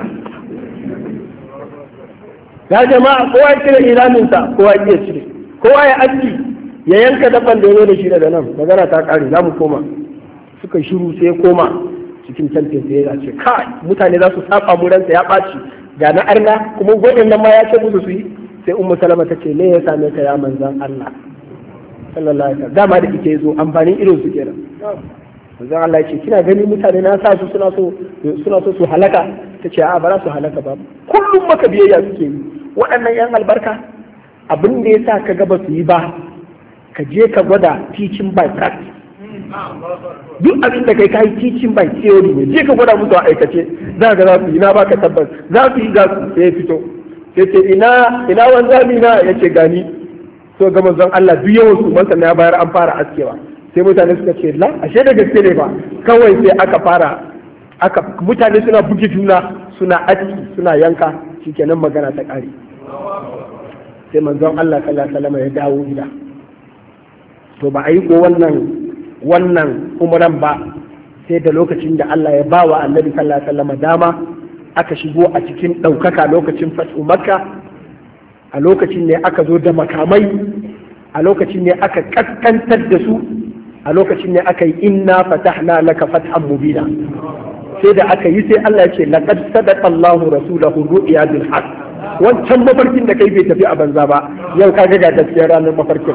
ya jama'a kowa ya kira iraminsa kowa ya cire kowa ya aski ya yanka dabban da ya da shi daga nan magana ta kare za mu koma suka shiru sai ya koma cikin tantin sai ya ce kai mutane za su saba mu ransa ya ɓaci ga na arna kuma gwajin nan ma ya ce musu su yi sai ummu salama ta ce me ya same ka ya manzan Allah sallallahu alaihi wasallam dama da kike zo amfanin irin su kenan manzan Allah ya ce kina gani mutane na sa su suna so suna so su halaka ta ce a ba za su halaka ba kullum maka biyayya suke yi waɗannan yan albarka abin da ya sa ka gaba su yi ba ka je ka gwada teaching by practice duk abin da kai kai teaching by theory ne je ka gwada musu a aikace za ka za su yi na baka tabbas za su yi za su sai fito sai ce ina ina wanzami na yace gani so ga manzon Allah duk yawan su man ya bayar an fara askewa sai mutane suka ce la ashe da gaske ne fa kawai sai aka fara aka mutane suna buge juna suna aski suna yanka shikenan magana ta kare sai manzon Allah sallallahu alaihi wasallam ya dawo gida to ba a yi ko wannan wannan umran ba sai da lokacin da Allah ya bawa annabi sallallahu alaihi wasallam dama aka shigo a cikin ɗaukaka lokacin fatu makka a lokacin ne aka zo da makamai a lokacin ne aka kaskantar da su a lokacin ne aka yi inna fatahna laka fathan mubina sai da aka yi sai Allah ya ce laqad sadaqa Allahu rasulahu ru'ya bil haqq wancan mafarkin da kai bai tafi a banza ba yau ka ga gaskiyar ranar mafarkin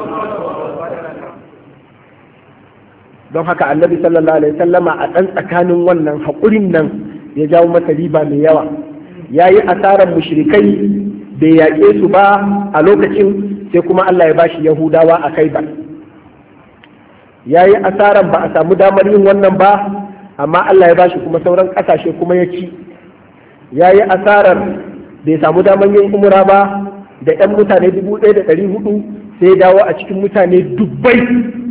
don haka annabi sallallahu alaihi wasallama a ɗan tsakanin wannan haƙurin nan ya jawo masa riba mai yawa ya yi asarar mushrikai bai yaƙe su ba a lokacin sai kuma Allah ya bashi yahudawa a kai ba ya yi asarar ba a samu damar yin wannan ba amma Allah ya bashi kuma sauran ƙasashe kuma ya ci ya yi asarar bai samu damar yin umra ba da 'yan mutane dubu ɗaya da ɗari hudu sai dawo a cikin mutane dubbai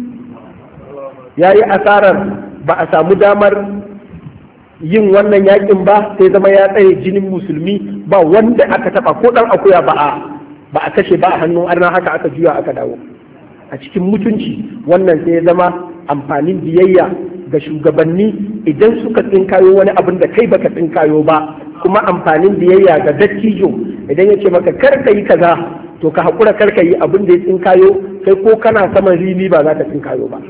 ya yi asarar ba a samu damar yin wannan yakin ba sai zama ya tsaye jinin musulmi ba wanda aka taba ko dan akuya ba a ba a kashe ba a hannun arna haka aka juya aka dawo a cikin mutunci wannan sai ya zama amfanin biyayya ga shugabanni idan suka tsinkayo wani abin da kai baka tsinkayo ba kuma amfanin biyayya ga dattijo idan ya ce maka kar ka yi kaza to ka haƙura kar ka yi abin da ya tsinkayo kai ko kana saman rini ba za ka tsinkayo ba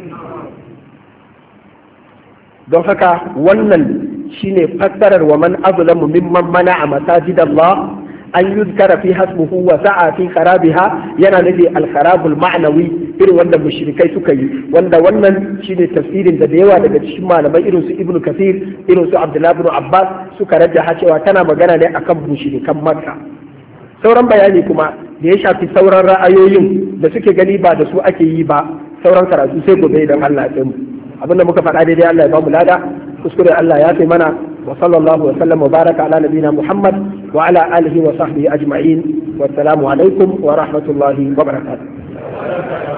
don haka wannan shine fassarar wa man azlamu mimman mana'a masajid Allah an yuzkara fi hasbuhu wa sa'a fi kharabiha yana nufi al-kharabul ma'nawi irin wanda mushrikai suka yi wanda wannan shine tafsirin da da yawa daga cikin malamai irin su Ibn Kathir irin su Abdullah ibn Abbas suka rajjaha cewa tana magana ne akan mushrikan Makka sauran bayani kuma da ya shafi sauran ra'ayoyin da suke gani ba da su ake yi ba sauran karatu sai gobe idan Allah ya tsaya abinda muka faɗa daidai Allah ya bamu lada kuskure Allah ya kai mana wa sallallahu wa sallam wa baraka ala nabina Muhammad wa ala alihi wa sahbihi ajma'in wa assalamu alaikum wa rahmatullahi wa barakatuh